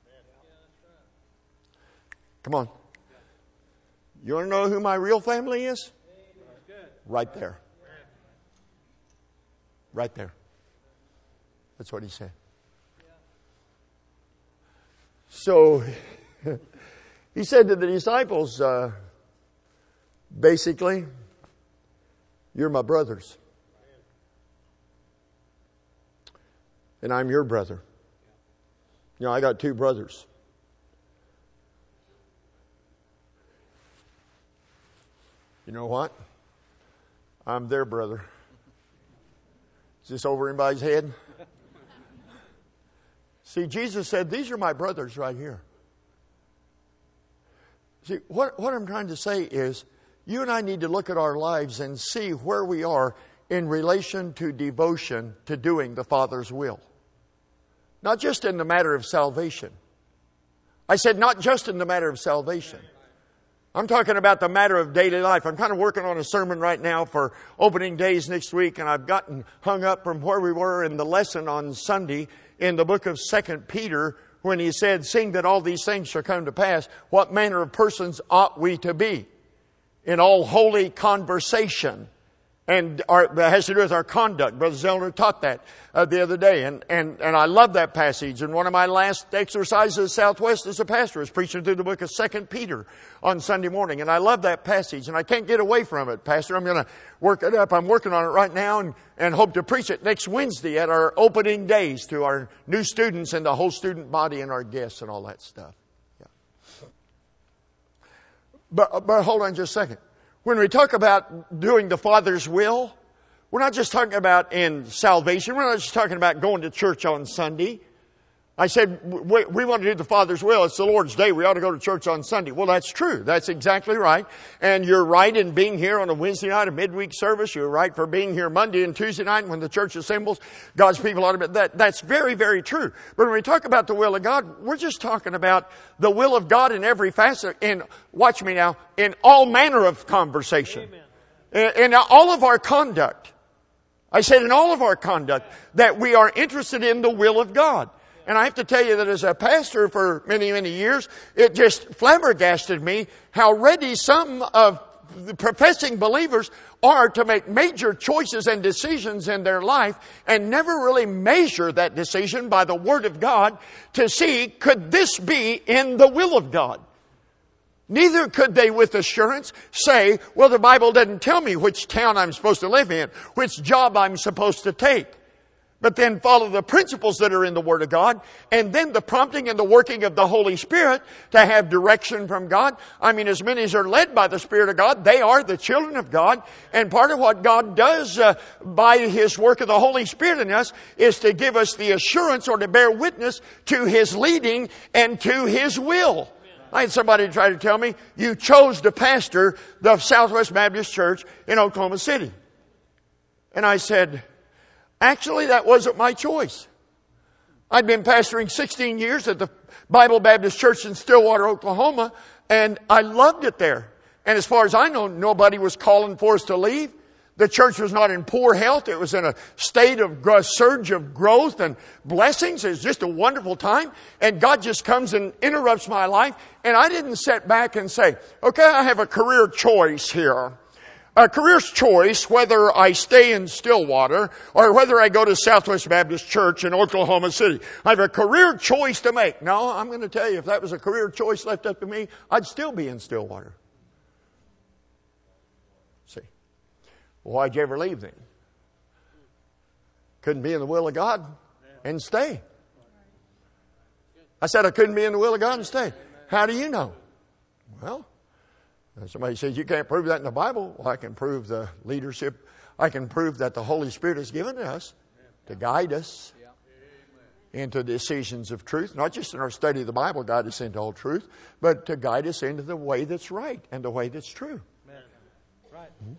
Come on. You want to know who my real family is? Right there. Right there. That's what He said. So, He said to the disciples, basically, you're my brothers. And I'm your brother. You know, I got 2 brothers. You know what? I'm their brother. Is this over anybody's head? See, Jesus said, these are my brothers right here. See, what I'm trying to say is, you and I need to look at our lives and see where we are in relation to devotion to doing the Father's will. Not just in the matter of salvation. I said not just in the matter of salvation. I'm talking about the matter of daily life. I'm kind of working on a sermon right now for opening days next week, and I've gotten hung up from where we were in the lesson on Sunday in the book of 2 Peter when he said, seeing that all these things shall come to pass, what manner of persons ought we to be in all holy conversation? And that has to do with our conduct. Brother Zellner taught that the other day. And I love that passage. And one of my last exercises at Southwest as a pastor was preaching through the book of 2 Peter on Sunday morning. And I love that passage. And I can't get away from it, Pastor. I'm going to work it up. I'm working on it right now and hope to preach it next Wednesday at our opening days to our new students and the whole student body and our guests and all that stuff. Yeah. But hold on just a second. When we talk about doing the Father's will, we're not just talking about in salvation. We're not just talking about going to church on Sunday. I said, we want to do the Father's will. It's the Lord's Day. We ought to go to church on Sunday. Well, that's true. That's exactly right. And you're right in being here on a Wednesday night, a midweek service. You're right for being here Monday and Tuesday night when the church assembles. God's people ought to be. That's very, very true. But when we talk about the will of God, we're just talking about the will of God in every facet. And watch me now, in all manner of conversation. In all of our conduct. I said in all of our conduct that we are interested in the will of God. And I have to tell you that as a pastor for many, many years, it just flabbergasted me how ready some of the professing believers are to make major choices and decisions in their life and never really measure that decision by the Word of God to see, could this be in the will of God? Neither could they with assurance say, well, the Bible doesn't tell me which town I'm supposed to live in, which job I'm supposed to take. But then follow the principles that are in the Word of God, and then the prompting and the working of the Holy Spirit to have direction from God. I mean, as many as are led by the Spirit of God, they are the children of God. And part of what God does by His work of the Holy Spirit in us is to give us the assurance or to bear witness to His leading and to His will. I had somebody try to tell me, you chose to pastor the Southwest Baptist Church in Oklahoma City. And I said, actually, that wasn't my choice. I'd been pastoring 16 years at the Bible Baptist Church in Stillwater, Oklahoma, and I loved it there. And as far as I know, nobody was calling for us to leave. The church was not in poor health. It was in a state of surge of growth and blessings. It was just a wonderful time. And God just comes and interrupts my life. And I didn't sit back and say, okay, I have a career choice here. A career's choice, whether I stay in Stillwater or whether I go to Southwest Baptist Church in Oklahoma City. I have a career choice to make. No, I'm going to tell you, if that was a career choice left up to me, I'd still be in Stillwater. See. Well, why'd you ever leave then? Couldn't be in the will of God? and stay. I said I couldn't be in the will of God and stay. How do you know? Well, somebody says you can't prove that in the Bible. Well, I can prove the leadership. I can prove that the Holy Spirit has given to us to guide us into decisions of truth. Not just in our study of the Bible, guide us into all truth, but to guide us into the way that's right and the way that's true. Right. Mm-hmm.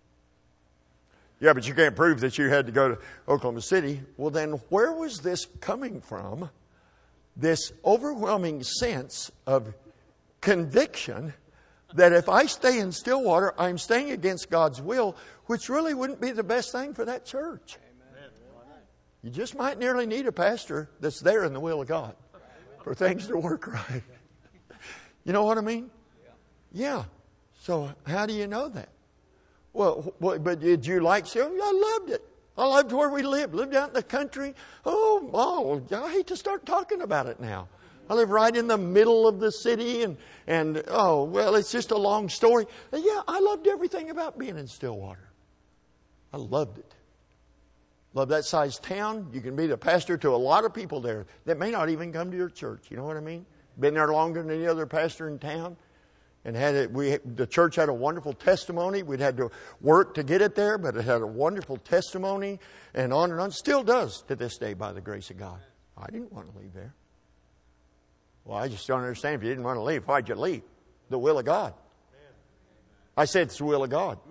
Yeah, but you can't prove that you had to go to Oklahoma City. Well, then where was this coming from? This overwhelming sense of conviction that if I stay in Stillwater, I'm staying against God's will, which really wouldn't be the best thing for that church. Amen. You just might nearly need a pastor that's there in the will of God for things to work right. You know what I mean? Yeah. So how do you know that? Well, but did you like Stillwater? I loved it. I loved where we lived out in the country. Oh, I hate to start talking about it now. I live right in the middle of the city and it's just a long story. Yeah, I loved everything about being in Stillwater. I loved it. Love that size town. You can be the pastor to a lot of people there that may not even come to your church. You know what I mean? Been there longer than any other pastor in town. And the church had a wonderful testimony. We'd had to work to get it there, but it had a wonderful testimony, and on. Still does to this day by the grace of God. I didn't want to leave there. Well, I just don't understand. If you didn't want to leave, why'd you leave? The will of God. I said it's the will of God.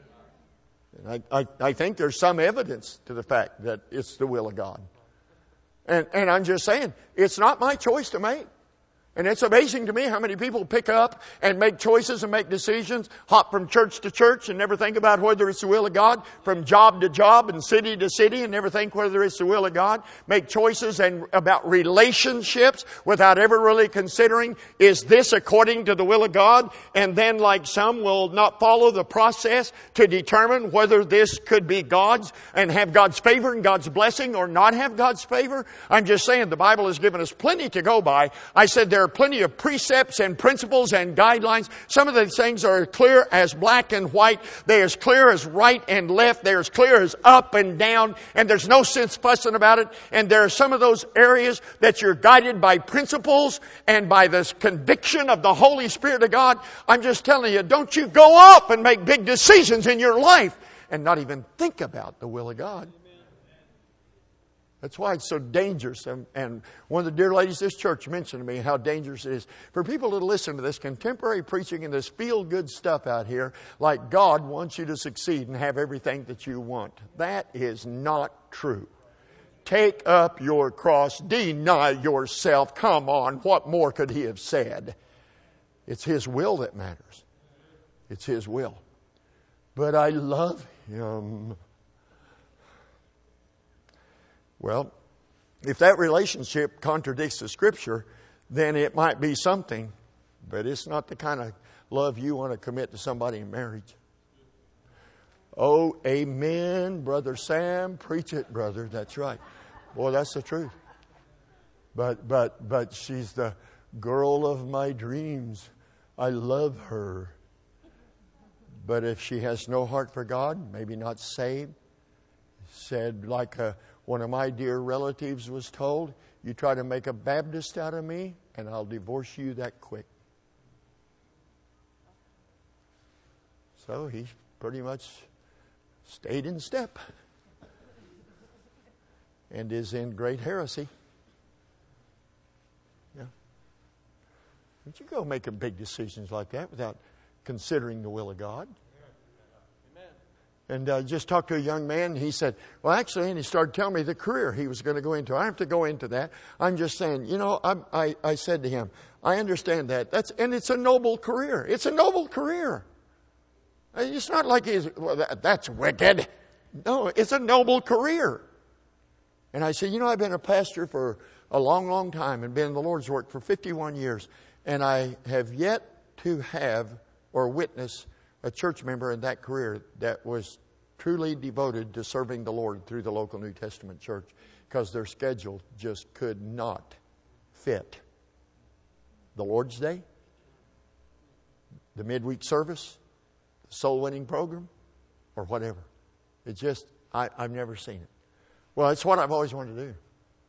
And I think there's some evidence to the fact that it's the will of God. And I'm just saying, it's not my choice to make. And it's amazing to me how many people pick up and make choices and make decisions, hop from church to church and never think about whether it's the will of God, from job to job and city to city and never think whether it's the will of God, make choices and about relationships without ever really considering, is this according to the will of God? And then, like some, will not follow the process to determine whether this could be God's and have God's favor and God's blessing or not have God's favor. I'm just saying the Bible has given us plenty to go by. I said there are plenty of precepts and principles and guidelines. Some of these things are clear as black and white. They're as clear as right and left. They're as clear as up and down. And there's no sense fussing about it. And there are some of those areas that you're guided by principles and by this conviction of the Holy Spirit of God. I'm just telling you, don't you go off and make big decisions in your life and not even think about the will of God. That's why it's so dangerous. And one of the dear ladies of this church mentioned to me how dangerous it is for people to listen to this contemporary preaching and this feel-good stuff out here, like God wants you to succeed and have everything that you want. That is not true. Take up your cross. Deny yourself. Come on, what more could he have said? It's his will that matters. It's his will. But I love him. Well, if that relationship contradicts the Scripture, then it might be something, but it's not the kind of love you want to commit to somebody in marriage. Oh, amen, Brother Sam. Preach it, brother. That's right. Boy, that's the truth. But she's the girl of my dreams. I love her. But if she has no heart for God, maybe not saved, said like one of my dear relatives was told, you try to make a Baptist out of me, and I'll divorce you that quick. So he pretty much stayed in step and is in great heresy. Yeah. Don't you go making big decisions like that without considering the will of God. And I just talked to a young man. He said, well, actually, and he started telling me the career he was going to go into. I have to go into that. I'm just saying, I said to him, I understand that. And it's a noble career. It's a noble career. It's not like that's wicked. No, it's a noble career. And I said, I've been a pastor for a long, long time and been in the Lord's work for 51 years. And I have yet to have or witness a church member in that career that was truly devoted to serving the Lord through the local New Testament church, because their schedule just could not fit the Lord's Day, the midweek service, the soul winning program, or whatever. It just, I've never seen it. Well, it's what I've always wanted to do.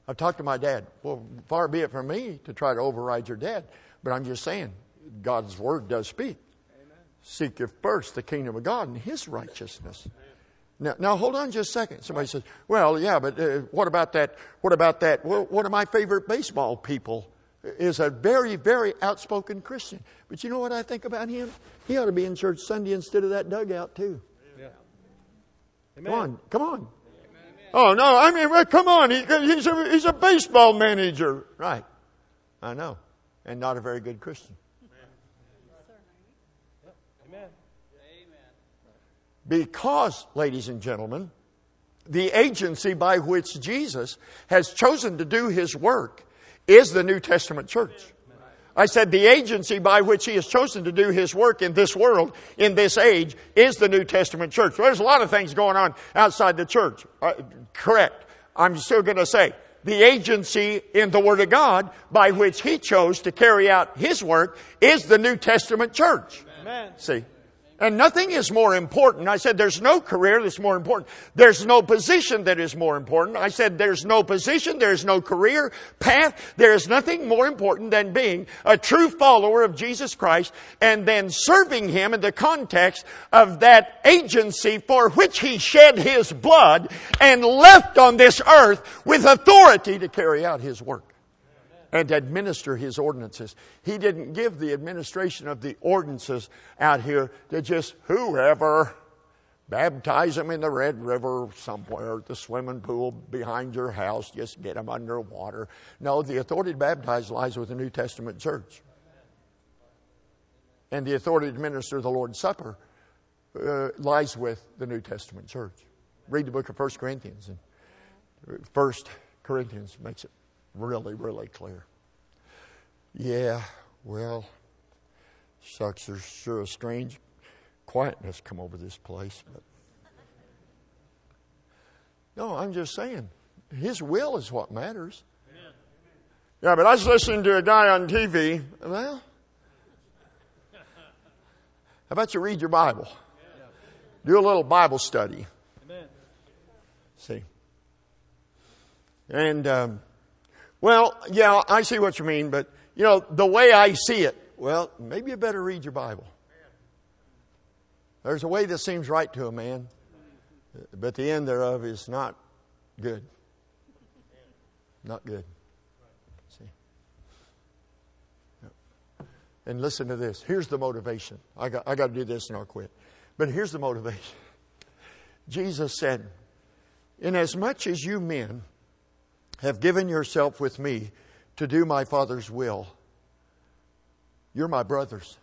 I've talked to my dad. Well, far be it from me to try to override your dad. But I'm just saying, God's Word does speak. Amen. Seek ye first the kingdom of God and His righteousness. Now, hold on just a second. Somebody says, well, yeah, but what about that? What about that? Well, one of my favorite baseball people is a very, very outspoken Christian. But you know what I think about him? He ought to be in church Sunday instead of that dugout, too. Yeah. Amen. Come on. Amen. Oh, no, I mean, well, come on. He's a baseball manager. Right. I know. And not a very good Christian. Amen. Because, ladies and gentlemen, the agency by which Jesus has chosen to do His work is the New Testament church. I said the agency by which He has chosen to do His work in this world, in this age, is the New Testament church. There's a lot of things going on outside the church. Correct. I'm still going to say the agency in the Word of God by which He chose to carry out His work is the New Testament church. Amen. See? And nothing is more important. I said there's no career that's more important. There's no position that is more important. I said there's no position, there's no career path. There is nothing more important than being a true follower of Jesus Christ and then serving Him in the context of that agency for which He shed His blood and left on this earth with authority to carry out His work and to administer His ordinances. He didn't give the administration of the ordinances out here to just whoever. Baptize them in the Red River somewhere, the swimming pool behind your house, just get them underwater. No, the authority to baptize lies with the New Testament church. And the authority to administer the Lord's Supper lies with the New Testament church. Read the book of 1 Corinthians. And 1 Corinthians makes it really, really clear. Yeah, well, shucks, there's sure a strange quietness come over this place. But no, I'm just saying, His will is what matters. Amen. Yeah, but I was listening to a guy on TV. Well, how about you read your Bible? Do a little Bible study. Amen. See. And, well, yeah, I see what you mean, but, you know, the way I see it, well, maybe you better read your Bible. There's a way that seems right to a man, but the end thereof is not good. Not good. See? And listen to this. Here's the motivation. I got to do this and I'll quit. But here's the motivation. Jesus said, inasmuch as you men have given yourself with me to do my Father's will, you're my brothers.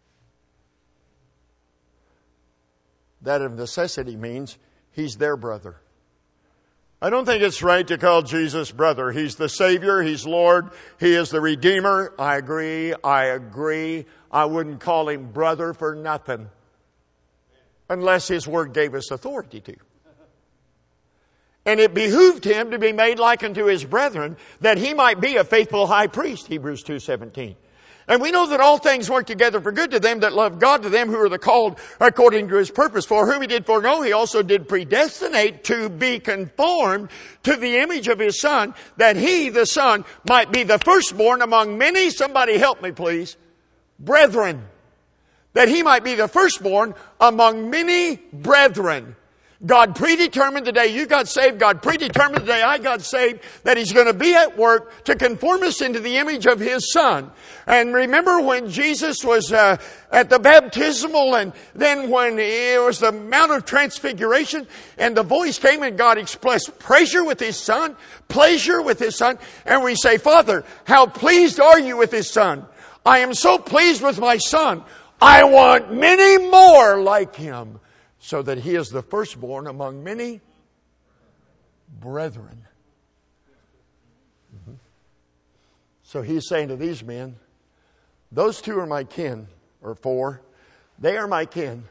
That of necessity means He's their brother. I don't think it's right to call Jesus brother. He's the Savior. He's Lord. He is the Redeemer. I agree. I wouldn't call Him brother for nothing unless His Word gave us authority to. And it behooved Him to be made like unto His brethren, that He might be a faithful high priest, Hebrews 2:17. And we know that all things work together for good to them that love God, to them who are the called according to His purpose. For whom He did foreknow, He also did predestinate to be conformed to the image of His Son, that He, the Son, might be the firstborn among many, somebody help me please, brethren. That He might be the firstborn among many brethren. God predetermined the day you got saved. God predetermined the day I got saved that He's going to be at work to conform us into the image of His Son. And remember when Jesus was at the baptismal, and then when it was the Mount of Transfiguration, and the voice came and God expressed pleasure with His Son. And we say, Father, how pleased are you with His Son? I am so pleased with my Son. I want many more like Him, so that He is the firstborn among many brethren. Mm-hmm. So He's saying to these men, those two are my kin, or four. They are my kin.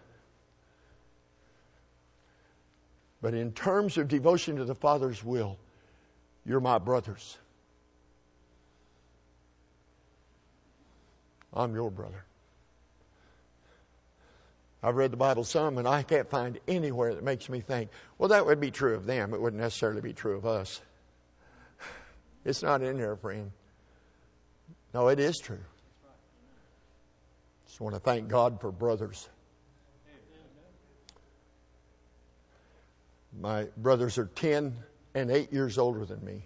But in terms of devotion to the Father's will, you're my brothers. I'm your brother. I've read the Bible some, and I can't find anywhere that makes me think, well, that would be true of them. It wouldn't necessarily be true of us. It's not in there, friend. No, it is true. Just want to thank God for brothers. My brothers are 10 and 8 years older than me.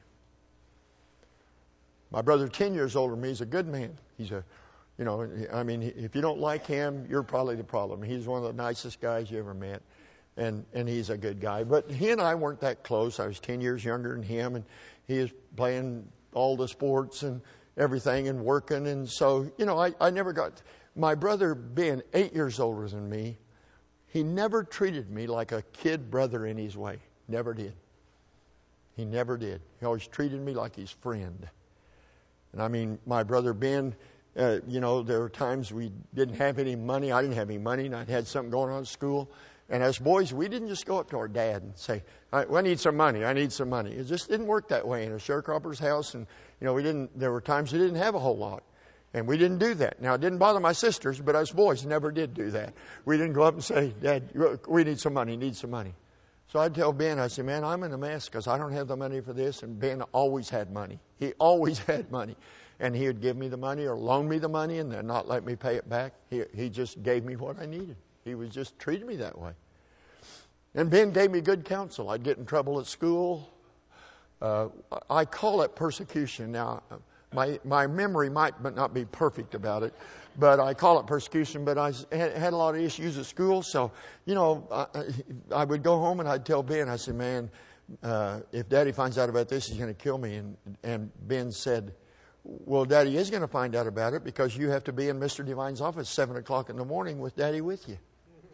My brother 10 years older than me is a good man. He's a, if you don't like him, you're probably the problem. He's one of the nicest guys you ever met. And he's a good guy. But he and I weren't that close. I was 10 years younger than him, and he was playing all the sports and everything and working. And so, I never got... My brother, being 8 years older than me, he never treated me like a kid brother in his way. Never did. He never did. He always treated me like his friend. And my brother Ben, there were times we didn't have any money. I didn't have any money, and I had something going on at school. And as boys, we didn't just go up to our dad and say, I need some money. I need some money. It just didn't work that way in a sharecropper's house. And, there were times we didn't have a whole lot. And we didn't do that. Now, it didn't bother my sisters, but us boys never did do that. We didn't go up and say, Dad, we need some money, need some money. So I'd tell Ben, I said, man, I'm in a mess because I don't have the money for this. And Ben always had money. He always had money. And he would give me the money or loan me the money and then not let me pay it back. He just gave me what I needed. He was just treating me that way. And Ben gave me good counsel. I'd get in trouble at school. I call it persecution. Now, my memory might not be perfect about it, but I call it persecution. But I had a lot of issues at school. So, I would go home and I'd tell Ben, I said, man, if Daddy finds out about this, he's going to kill me. And Ben said, well, Daddy is going to find out about it because you have to be in Mr. Devine's office 7 o'clock in the morning with Daddy with you.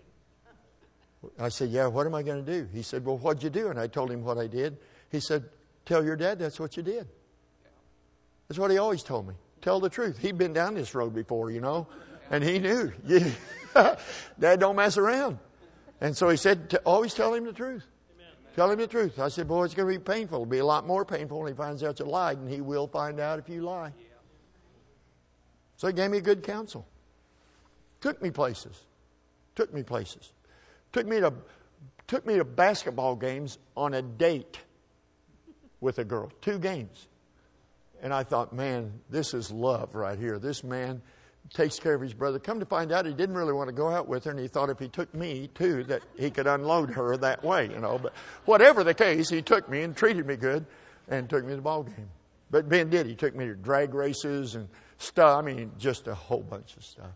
I said, yeah, what am I going to do? He said, well, what'd you do? And I told him what I did. He said, tell your dad that's what you did. That's what he always told me. Tell the truth. He'd been down this road before, and he knew. Dad don't mess around. And so he said, always tell him the truth. Tell him the truth. I said, boy, it's going to be painful. It'll be a lot more painful when he finds out you lied, and he will find out if you lie. So he gave me good counsel. Took me places. Took me to basketball games on a date with a girl. 2 games. And I thought, man, this is love right here. This man takes care of his brother. Come to find out, he didn't really want to go out with her, and he thought if he took me, too, that he could unload her that way, But whatever the case, he took me and treated me good and took me to the ball game. But Ben did. He took me to drag races and stuff. Just a whole bunch of stuff.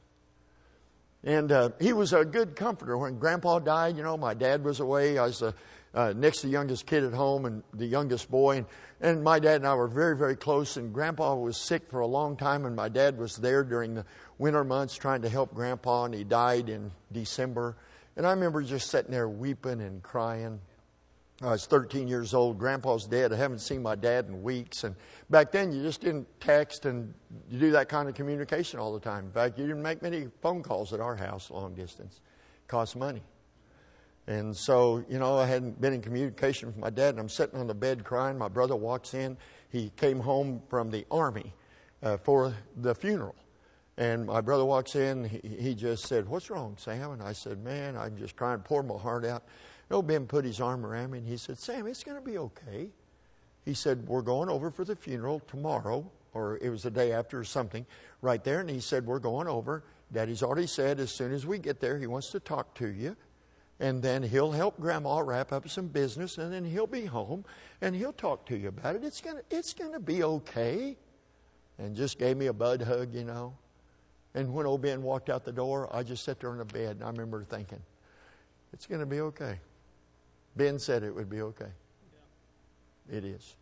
And he was a good comforter. When Grandpa died, my dad was away. I was next to the youngest kid at home and the youngest boy. And my dad and I were very, very close. And Grandpa was sick for a long time. And my dad was there during the winter months trying to help Grandpa. And he died in December. And I remember just sitting there weeping and crying. I was 13 years old. Grandpa's dead. I haven't seen my dad in weeks. And back then, you just didn't text and you do that kind of communication all the time. In fact, you didn't make many phone calls at our house long distance. It cost money. And so, I hadn't been in communication with my dad. And I'm sitting on the bed crying. My brother walks in. He came home from the Army for the funeral. And my brother walks in. He just said, what's wrong, Sam? And I said, man, I'm just crying, poured my heart out. Old Ben put his arm around me and he said, Sam, it's going to be okay. He said, we're going over for the funeral tomorrow, or it was the day after or something, right there. And he said, we're going over. Daddy's already said as soon as we get there, he wants to talk to you. And then he'll help Grandma wrap up some business, and then he'll be home, and he'll talk to you about it. It's gonna be okay. And just gave me a bud hug, And when old Ben walked out the door, I just sat there on the bed, and I remember thinking, it's going to be okay. Ben said it would be okay. Yeah. It is.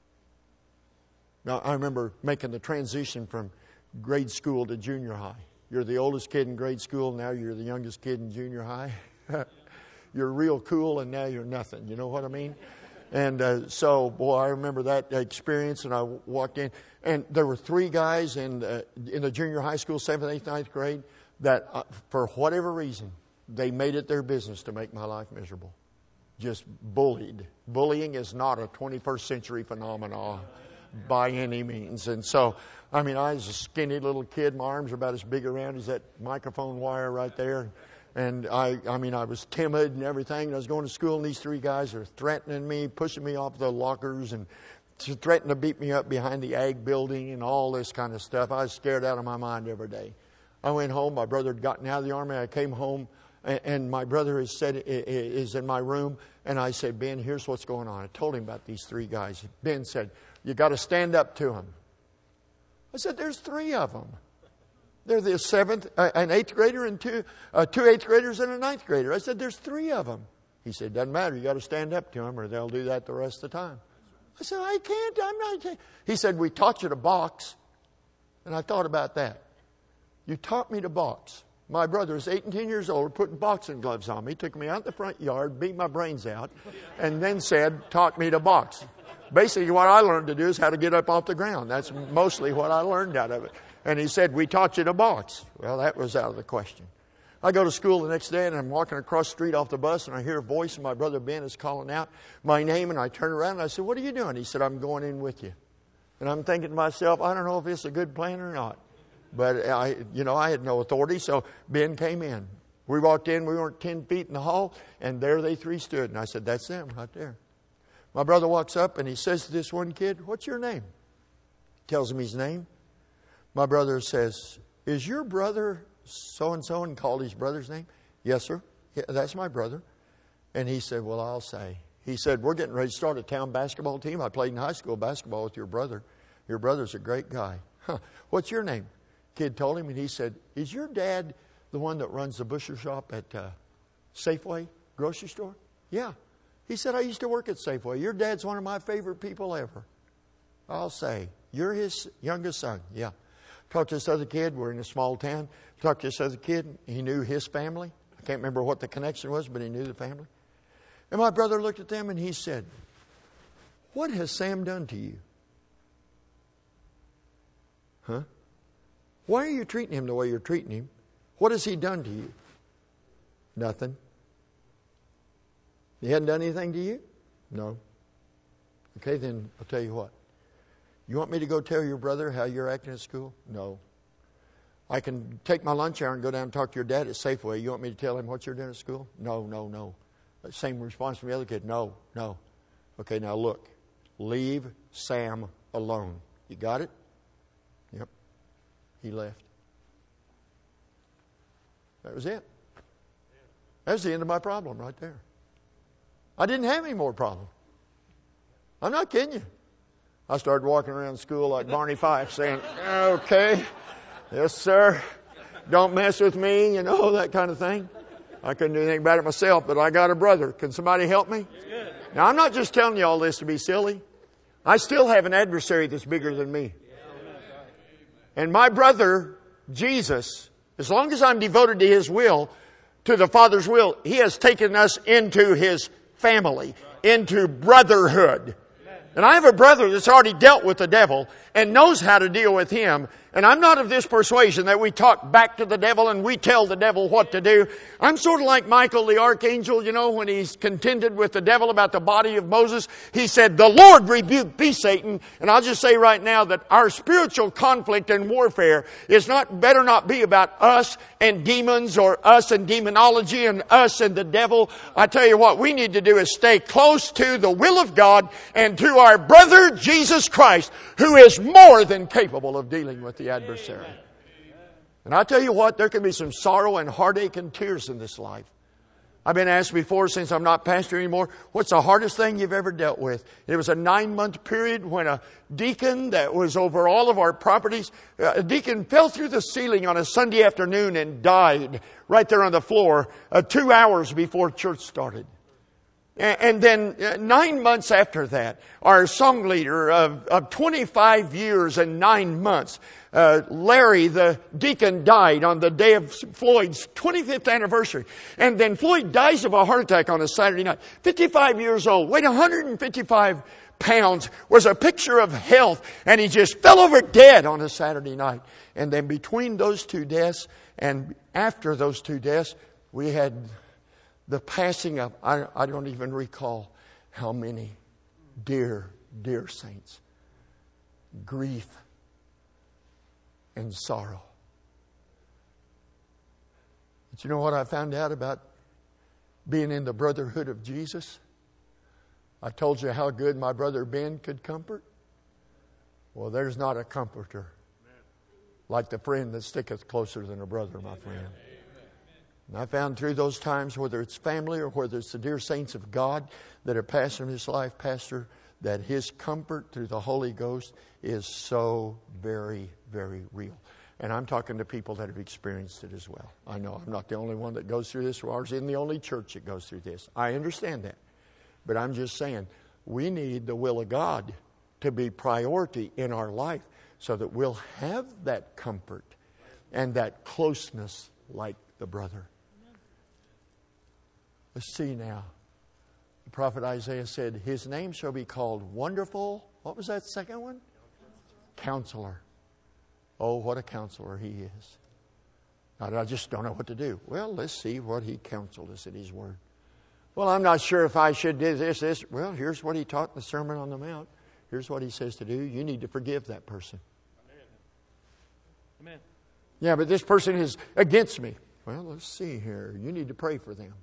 Now, I remember making the transition from grade school to junior high. You're the oldest kid in grade school, now you're the youngest kid in junior high. You're real cool, and now you're nothing. You know what I mean? And so, boy, I remember that experience, and I walked in. And there were 3 guys in the junior high school, 7th, 8th, 9th grade, that for whatever reason, they made it their business to make my life miserable. Just bullied. Bullying is not a 21st century phenomenon by any means. And so, I was a skinny little kid. My arms are about as big around as that microphone wire right there. And I was timid and everything. And I was going to school, and these 3 guys are threatening me, pushing me off the lockers and She threatened to beat me up behind the ag building and all this kind of stuff. I was scared out of my mind every day. I went home. My brother had gotten out of the army. I came home, and my brother is in my room. And I said, Ben, here's what's going on. I told him about these three guys. Ben said, you got to stand up to them. I said, there's three of them. They're the an 8th grader and two 8th graders and a 9th grader. I said, there's three of them. He said, doesn't matter. You got to stand up to them or they'll do that the rest of the time. I said, I can't. I'm not. He said, we taught you to box. And I thought about that. You taught me to box. My brother is 18 years old, putting boxing gloves on me. He took me out in the front yard, beat my brains out, and then taught me to box. Basically, what I learned to do is how to get up off the ground. That's mostly what I learned out of it. And he said, we taught you to box. Well, that was out of the question. I go to school the next day, and I'm walking across the street off the bus, and I hear a voice, and my brother Ben is calling out my name, and I turn around, and I said, what are you doing? He said, I'm going in with you. And I'm thinking to myself, I don't know if it's a good plan or not. But I had no authority, so Ben came in. We walked in, we weren't 10 feet in the hall, and there they three stood. And I said, that's them right there. My brother walks up, and he says to this one kid, what's your name? Tells him his name. My brother says, is your brother so-and-so, and called his brother's name? Yes, sir. Yeah, that's my brother. And he said, well, I'll say. He said, we're getting ready to start a town basketball team. I played in high school basketball with your brother. Your brother's a great guy. Huh. What's your name? Kid told him, and he said, is your dad the one that runs the butcher shop at Safeway grocery store? Yeah. He said, I used to work at Safeway. Your dad's one of my favorite people ever. I'll say, you're his youngest son. Yeah. Talked to this other kid. We're in a small town. Talked to this other kid. He knew his family. I can't remember what the connection was, but he knew the family. And my brother looked at them and he said, what has Sam done to you? Huh? Why are you treating him the way you're treating him? What has he done to you? Nothing. He hadn't done anything to you? No. Okay, then I'll tell you what. You want me to go tell your brother how you're acting at school? No. I can take my lunch hour and go down and talk to your dad at Safeway. You want me to tell him what you're doing at school? No. Same response from the other kid. No. Okay, now look. Leave Sam alone. You got it? Yep. He left. That was it. That was the end of my problem right there. I didn't have any more problem. I'm not kidding you. I started walking around school like Barney Fife saying, okay, yes, sir, don't mess with me, that kind of thing. I couldn't do anything about it myself, but I got a brother. Can somebody help me? Now, I'm not just telling you all this to be silly. I still have an adversary that's bigger than me. And my brother, Jesus, as long as I'm devoted to His will, to the Father's will, He has taken us into His family, into brotherhood. And I have a brother that's already dealt with the devil and knows how to deal with him. And I'm not of this persuasion that we talk back to the devil and we tell the devil what to do. I'm sort of like Michael the archangel, when he's contended with the devil about the body of Moses. He said, the Lord rebuke thee, Satan. And I'll just say right now that our spiritual conflict and warfare better not be about us and demons or us and demonology and us and the devil. I tell you what we need to do is stay close to the will of God and to our brother Jesus Christ, who is more than capable of dealing with the adversary. And I tell you what, there can be some sorrow and heartache and tears in this life. I've been asked before, since I'm not pastor anymore, what's the hardest thing you've ever dealt with? It was a 9-month period when a deacon that was over all of our properties, a deacon fell through the ceiling on a Sunday afternoon and died right there on the floor 2 hours before church started. And then 9 months after that, our song leader of 25 years and 9 months, Larry, the deacon, died on the day of Floyd's 25th anniversary. And then Floyd dies of a heart attack on a Saturday night. 55 years old, weighed 155 pounds, was a picture of health, and he just fell over dead on a Saturday night. And then between those two deaths and after those two deaths, we had the passing of, I don't even recall how many dear saints. Grief and sorrow. But you know what I found out about being in the brotherhood of Jesus? I told you how good my brother Ben could comfort. Well, there's not a comforter like the friend that sticketh closer than a brother, my friend. And I found through those times, whether it's family or whether it's the dear saints of God that are passing his life, Pastor, that his comfort through the Holy Ghost is so very, very real. And I'm talking to people that have experienced it as well. I know I'm not the only one that goes through this. Ours isn't the only church that goes through this. I understand that. But I'm just saying, we need the will of God to be priority in our life so that we'll have that comfort and that closeness like the brother. Let's see now. The prophet Isaiah said, his name shall be called Wonderful. What was that second one? Counselor. Oh, what a counselor he is. I just don't know what to do. Well, let's see what he counseled us in his word. Well, I'm not sure if I should do this. Well, here's what he taught in the Sermon on the Mount. Here's what he says to do. You need to forgive that person. Amen. Yeah, but this person is against me. Well, let's see here. You need to pray for them.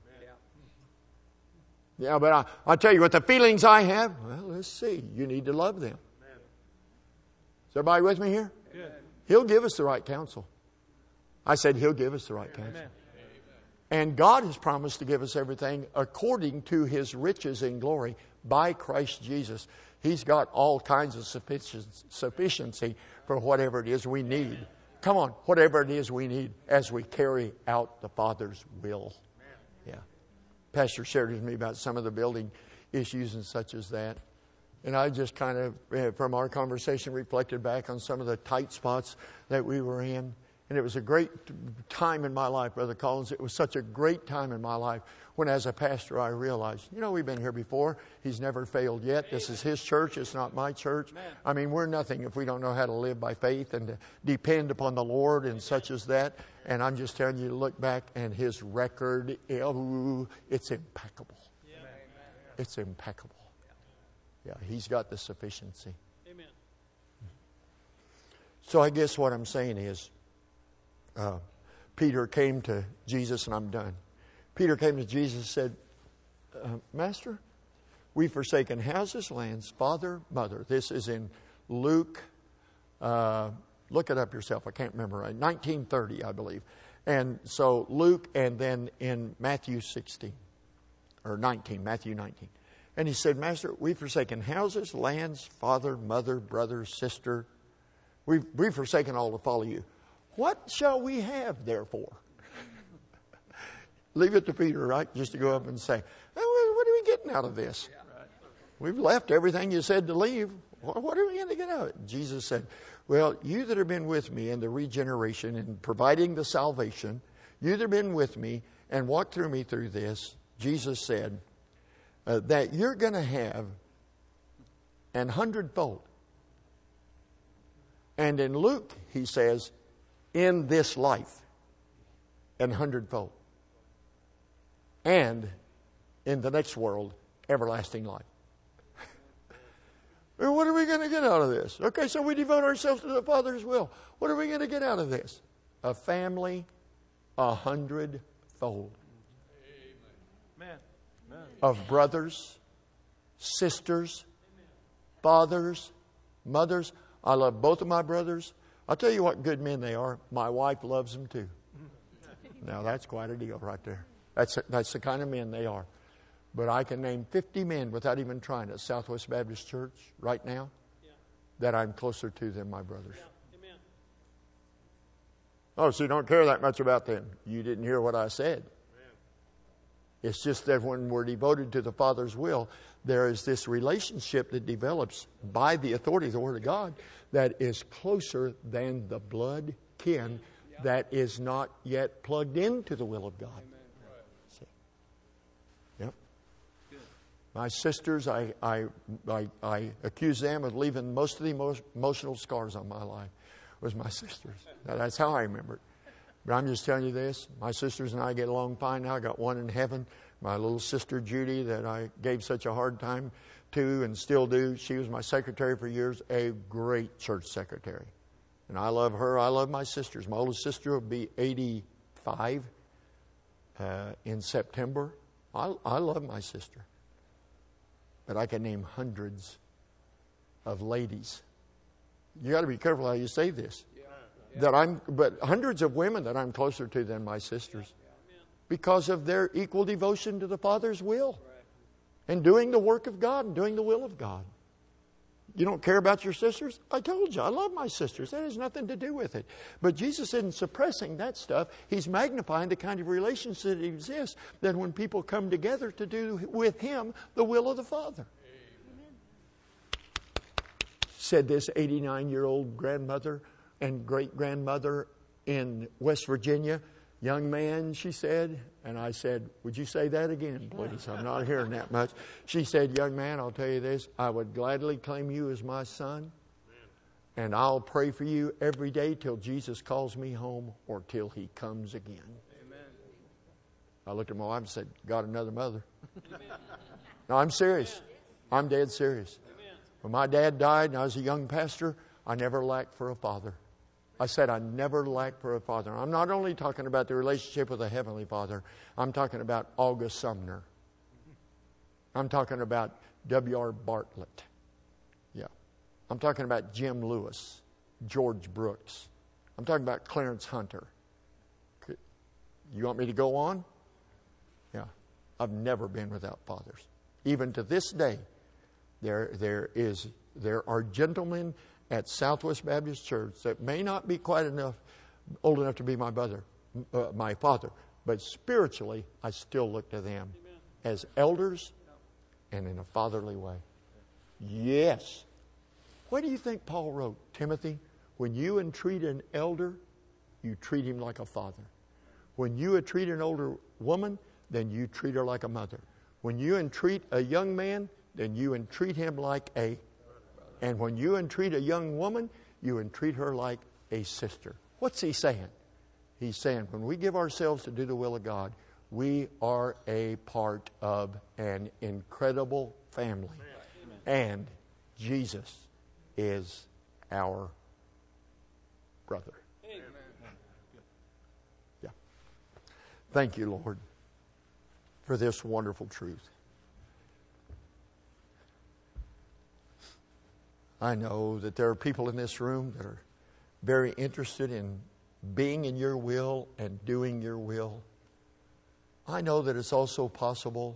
Yeah, but I'll tell you what the feelings I have. Well, let's see. You need to love them. Is everybody with me here? Good. He'll give us the right counsel. I said He'll give us the right counsel. Amen. And God has promised to give us everything according to His riches in glory by Christ Jesus. He's got all kinds of sufficiency for whatever it is we need. Come on, whatever it is we need as we carry out the Father's will. Yeah. Pastor shared with me about some of the building issues and such as that. And I just kind of, from our conversation, reflected back on some of the tight spots that we were in. And it was a great time in my life, Brother Collins. It was such a great time in my life when, as a pastor, I realized, we've been here before. He's never failed yet. This is His church. It's not my church. I mean, we're nothing if we don't know how to live by faith and to depend upon the Lord and such as that. And I'm just telling you to look back, and His record, it's impeccable. It's impeccable. Yeah, He's got the sufficiency. Amen. So I guess what I'm saying is, Peter came to Jesus, and I'm done. Peter came to Jesus and said, Master, we've forsaken houses, lands, father, mother. This is in Luke, look it up yourself, I can't remember right, 1930, I believe. And so Luke, and then in Matthew 16, or 19, Matthew 19. And he said, Master, we've forsaken houses, lands, father, mother, brother, sister. We've forsaken all to follow you. What shall we have, therefore? Leave it to Peter, right? Just to go up and say, what are we getting out of this? We've left everything you said to leave. What are we going to get out of it? Jesus said, well, you that have been with me in the regeneration and providing the salvation, you that have been with me and walked through me through this, Jesus said, that you're going to have 100-fold. And in Luke, he says, in this life, 100-fold. And in the next world, everlasting life. What are we going to get out of this? Okay, so we devote ourselves to the Father's will. What are we going to get out of this? A family 100-fold. Amen. Of brothers, sisters, fathers, mothers. I love both of my brothers. I'll tell you what good men they are. My wife loves them too. Now that's quite a deal right there. That's the kind of men they are. But I can name 50 men without even trying at Southwest Baptist Church right now that I'm closer to than my brothers. Amen. Oh, so you don't care that much about them. You didn't hear what I said. It's just that when we're devoted to the Father's will, there is this relationship that develops by the authority of the Word of God that is closer than the blood kin that is not yet plugged into the will of God. See? Yep. My sisters, I accuse them of leaving most of the emotional scars on my life. Was my sisters. Now, that's how I remember it. But I'm just telling you this. My sisters and I get along fine now. I got one in heaven. My little sister Judy that I gave such a hard time to and still do. She was my secretary for years. A great church secretary. And I love her. I love my sisters. My oldest sister will be 85 in September. I love my sister. but I can name hundreds of ladies. You got to be careful how you say this. But hundreds of women that I'm closer to than my sisters, because of their equal devotion to the Father's will and doing the work of God and doing the will of God. You don't care about your sisters? I told you, I love my sisters. That has nothing to do with it. But Jesus isn't suppressing that stuff. He's magnifying the kind of relationship that exists, that when people come together to do with Him the will of the Father. Amen. Said this 89-year-old grandmother and great-grandmother in West Virginia. Young man, she said, and I said, would you say that again, please? I'm not hearing that much. She said, young man, I'll tell you this, I would gladly claim you as my son, and I'll pray for you every day till Jesus calls me home or till He comes again. Amen. I looked at my wife and said, got another mother. No, I'm serious. I'm dead serious. When my dad died and I was a young pastor, I never lacked for a father. I said I never lacked for a father. I'm not only talking about the relationship with the Heavenly Father. I'm talking about August Sumner. I'm talking about W.R. Bartlett. Yeah. I'm talking about Jim Lewis, George Brooks. I'm talking about Clarence Hunter. You want me to go on? Yeah. I've never been without fathers. Even to this day, there are gentlemen at Southwest Baptist Church that may not be old enough to be my father, but spiritually, I still look to them as elders and in a fatherly way. Yes. What do you think Paul wrote? Timothy, when you entreat an elder, you treat him like a father. When you entreat an older woman, then you treat her like a mother. When you entreat a young man, then you entreat him like a... And when you entreat a young woman, you entreat her like a sister. What's he saying? He's saying when we give ourselves to do the will of God, we are a part of an incredible family. And Jesus is our brother. Yeah. Thank you, Lord, for this wonderful truth. I know that there are people in this room that are very interested in being in your will and doing your will. I know that it's also possible.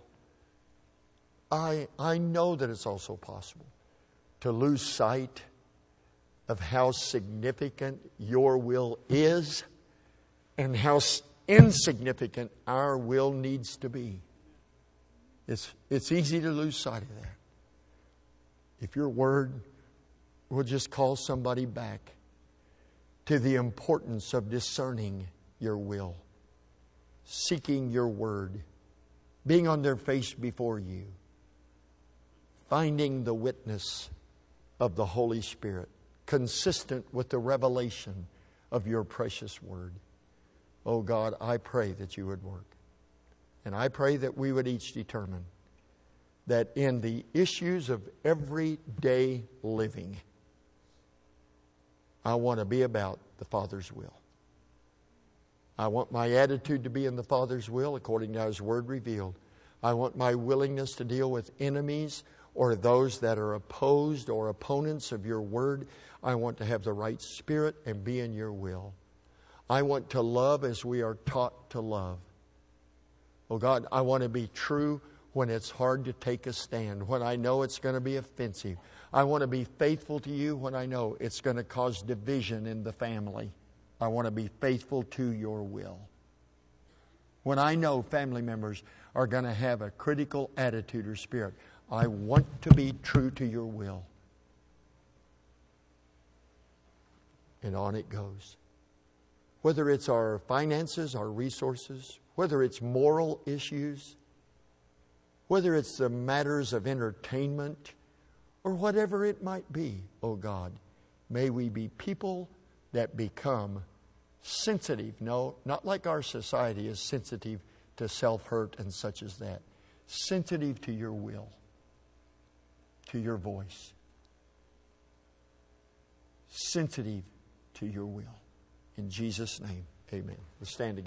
I know that it's also possible to lose sight of how significant your will is and how insignificant our will needs to be. It's easy to lose sight of that. If your word will just call somebody back to the importance of discerning your will, seeking your word, being on their face before you, finding the witness of the Holy Spirit, consistent with the revelation of your precious word. Oh God, I pray that you would work. And I pray that we would each determine that in the issues of everyday living, I want to be about the Father's will. I want my attitude to be in the Father's will according to His Word revealed. I want my willingness to deal with enemies or those that are opposed or opponents of your Word. I want to have the right spirit and be in your will. I want to love as we are taught to love. Oh God, I want to be true when it's hard to take a stand, when I know it's going to be offensive. I want to be faithful to you when I know it's going to cause division in the family. I want to be faithful to your will. When I know family members are going to have a critical attitude or spirit, I want to be true to your will. And on it goes. Whether it's our finances, our resources, whether it's moral issues, whether it's the matters of entertainment, or whatever it might be, oh God, may we be people that become sensitive. No, not like our society is sensitive to self-hurt and such as that. Sensitive to your will, to your voice. Sensitive to your will. In Jesus' name, amen. Let's stand together.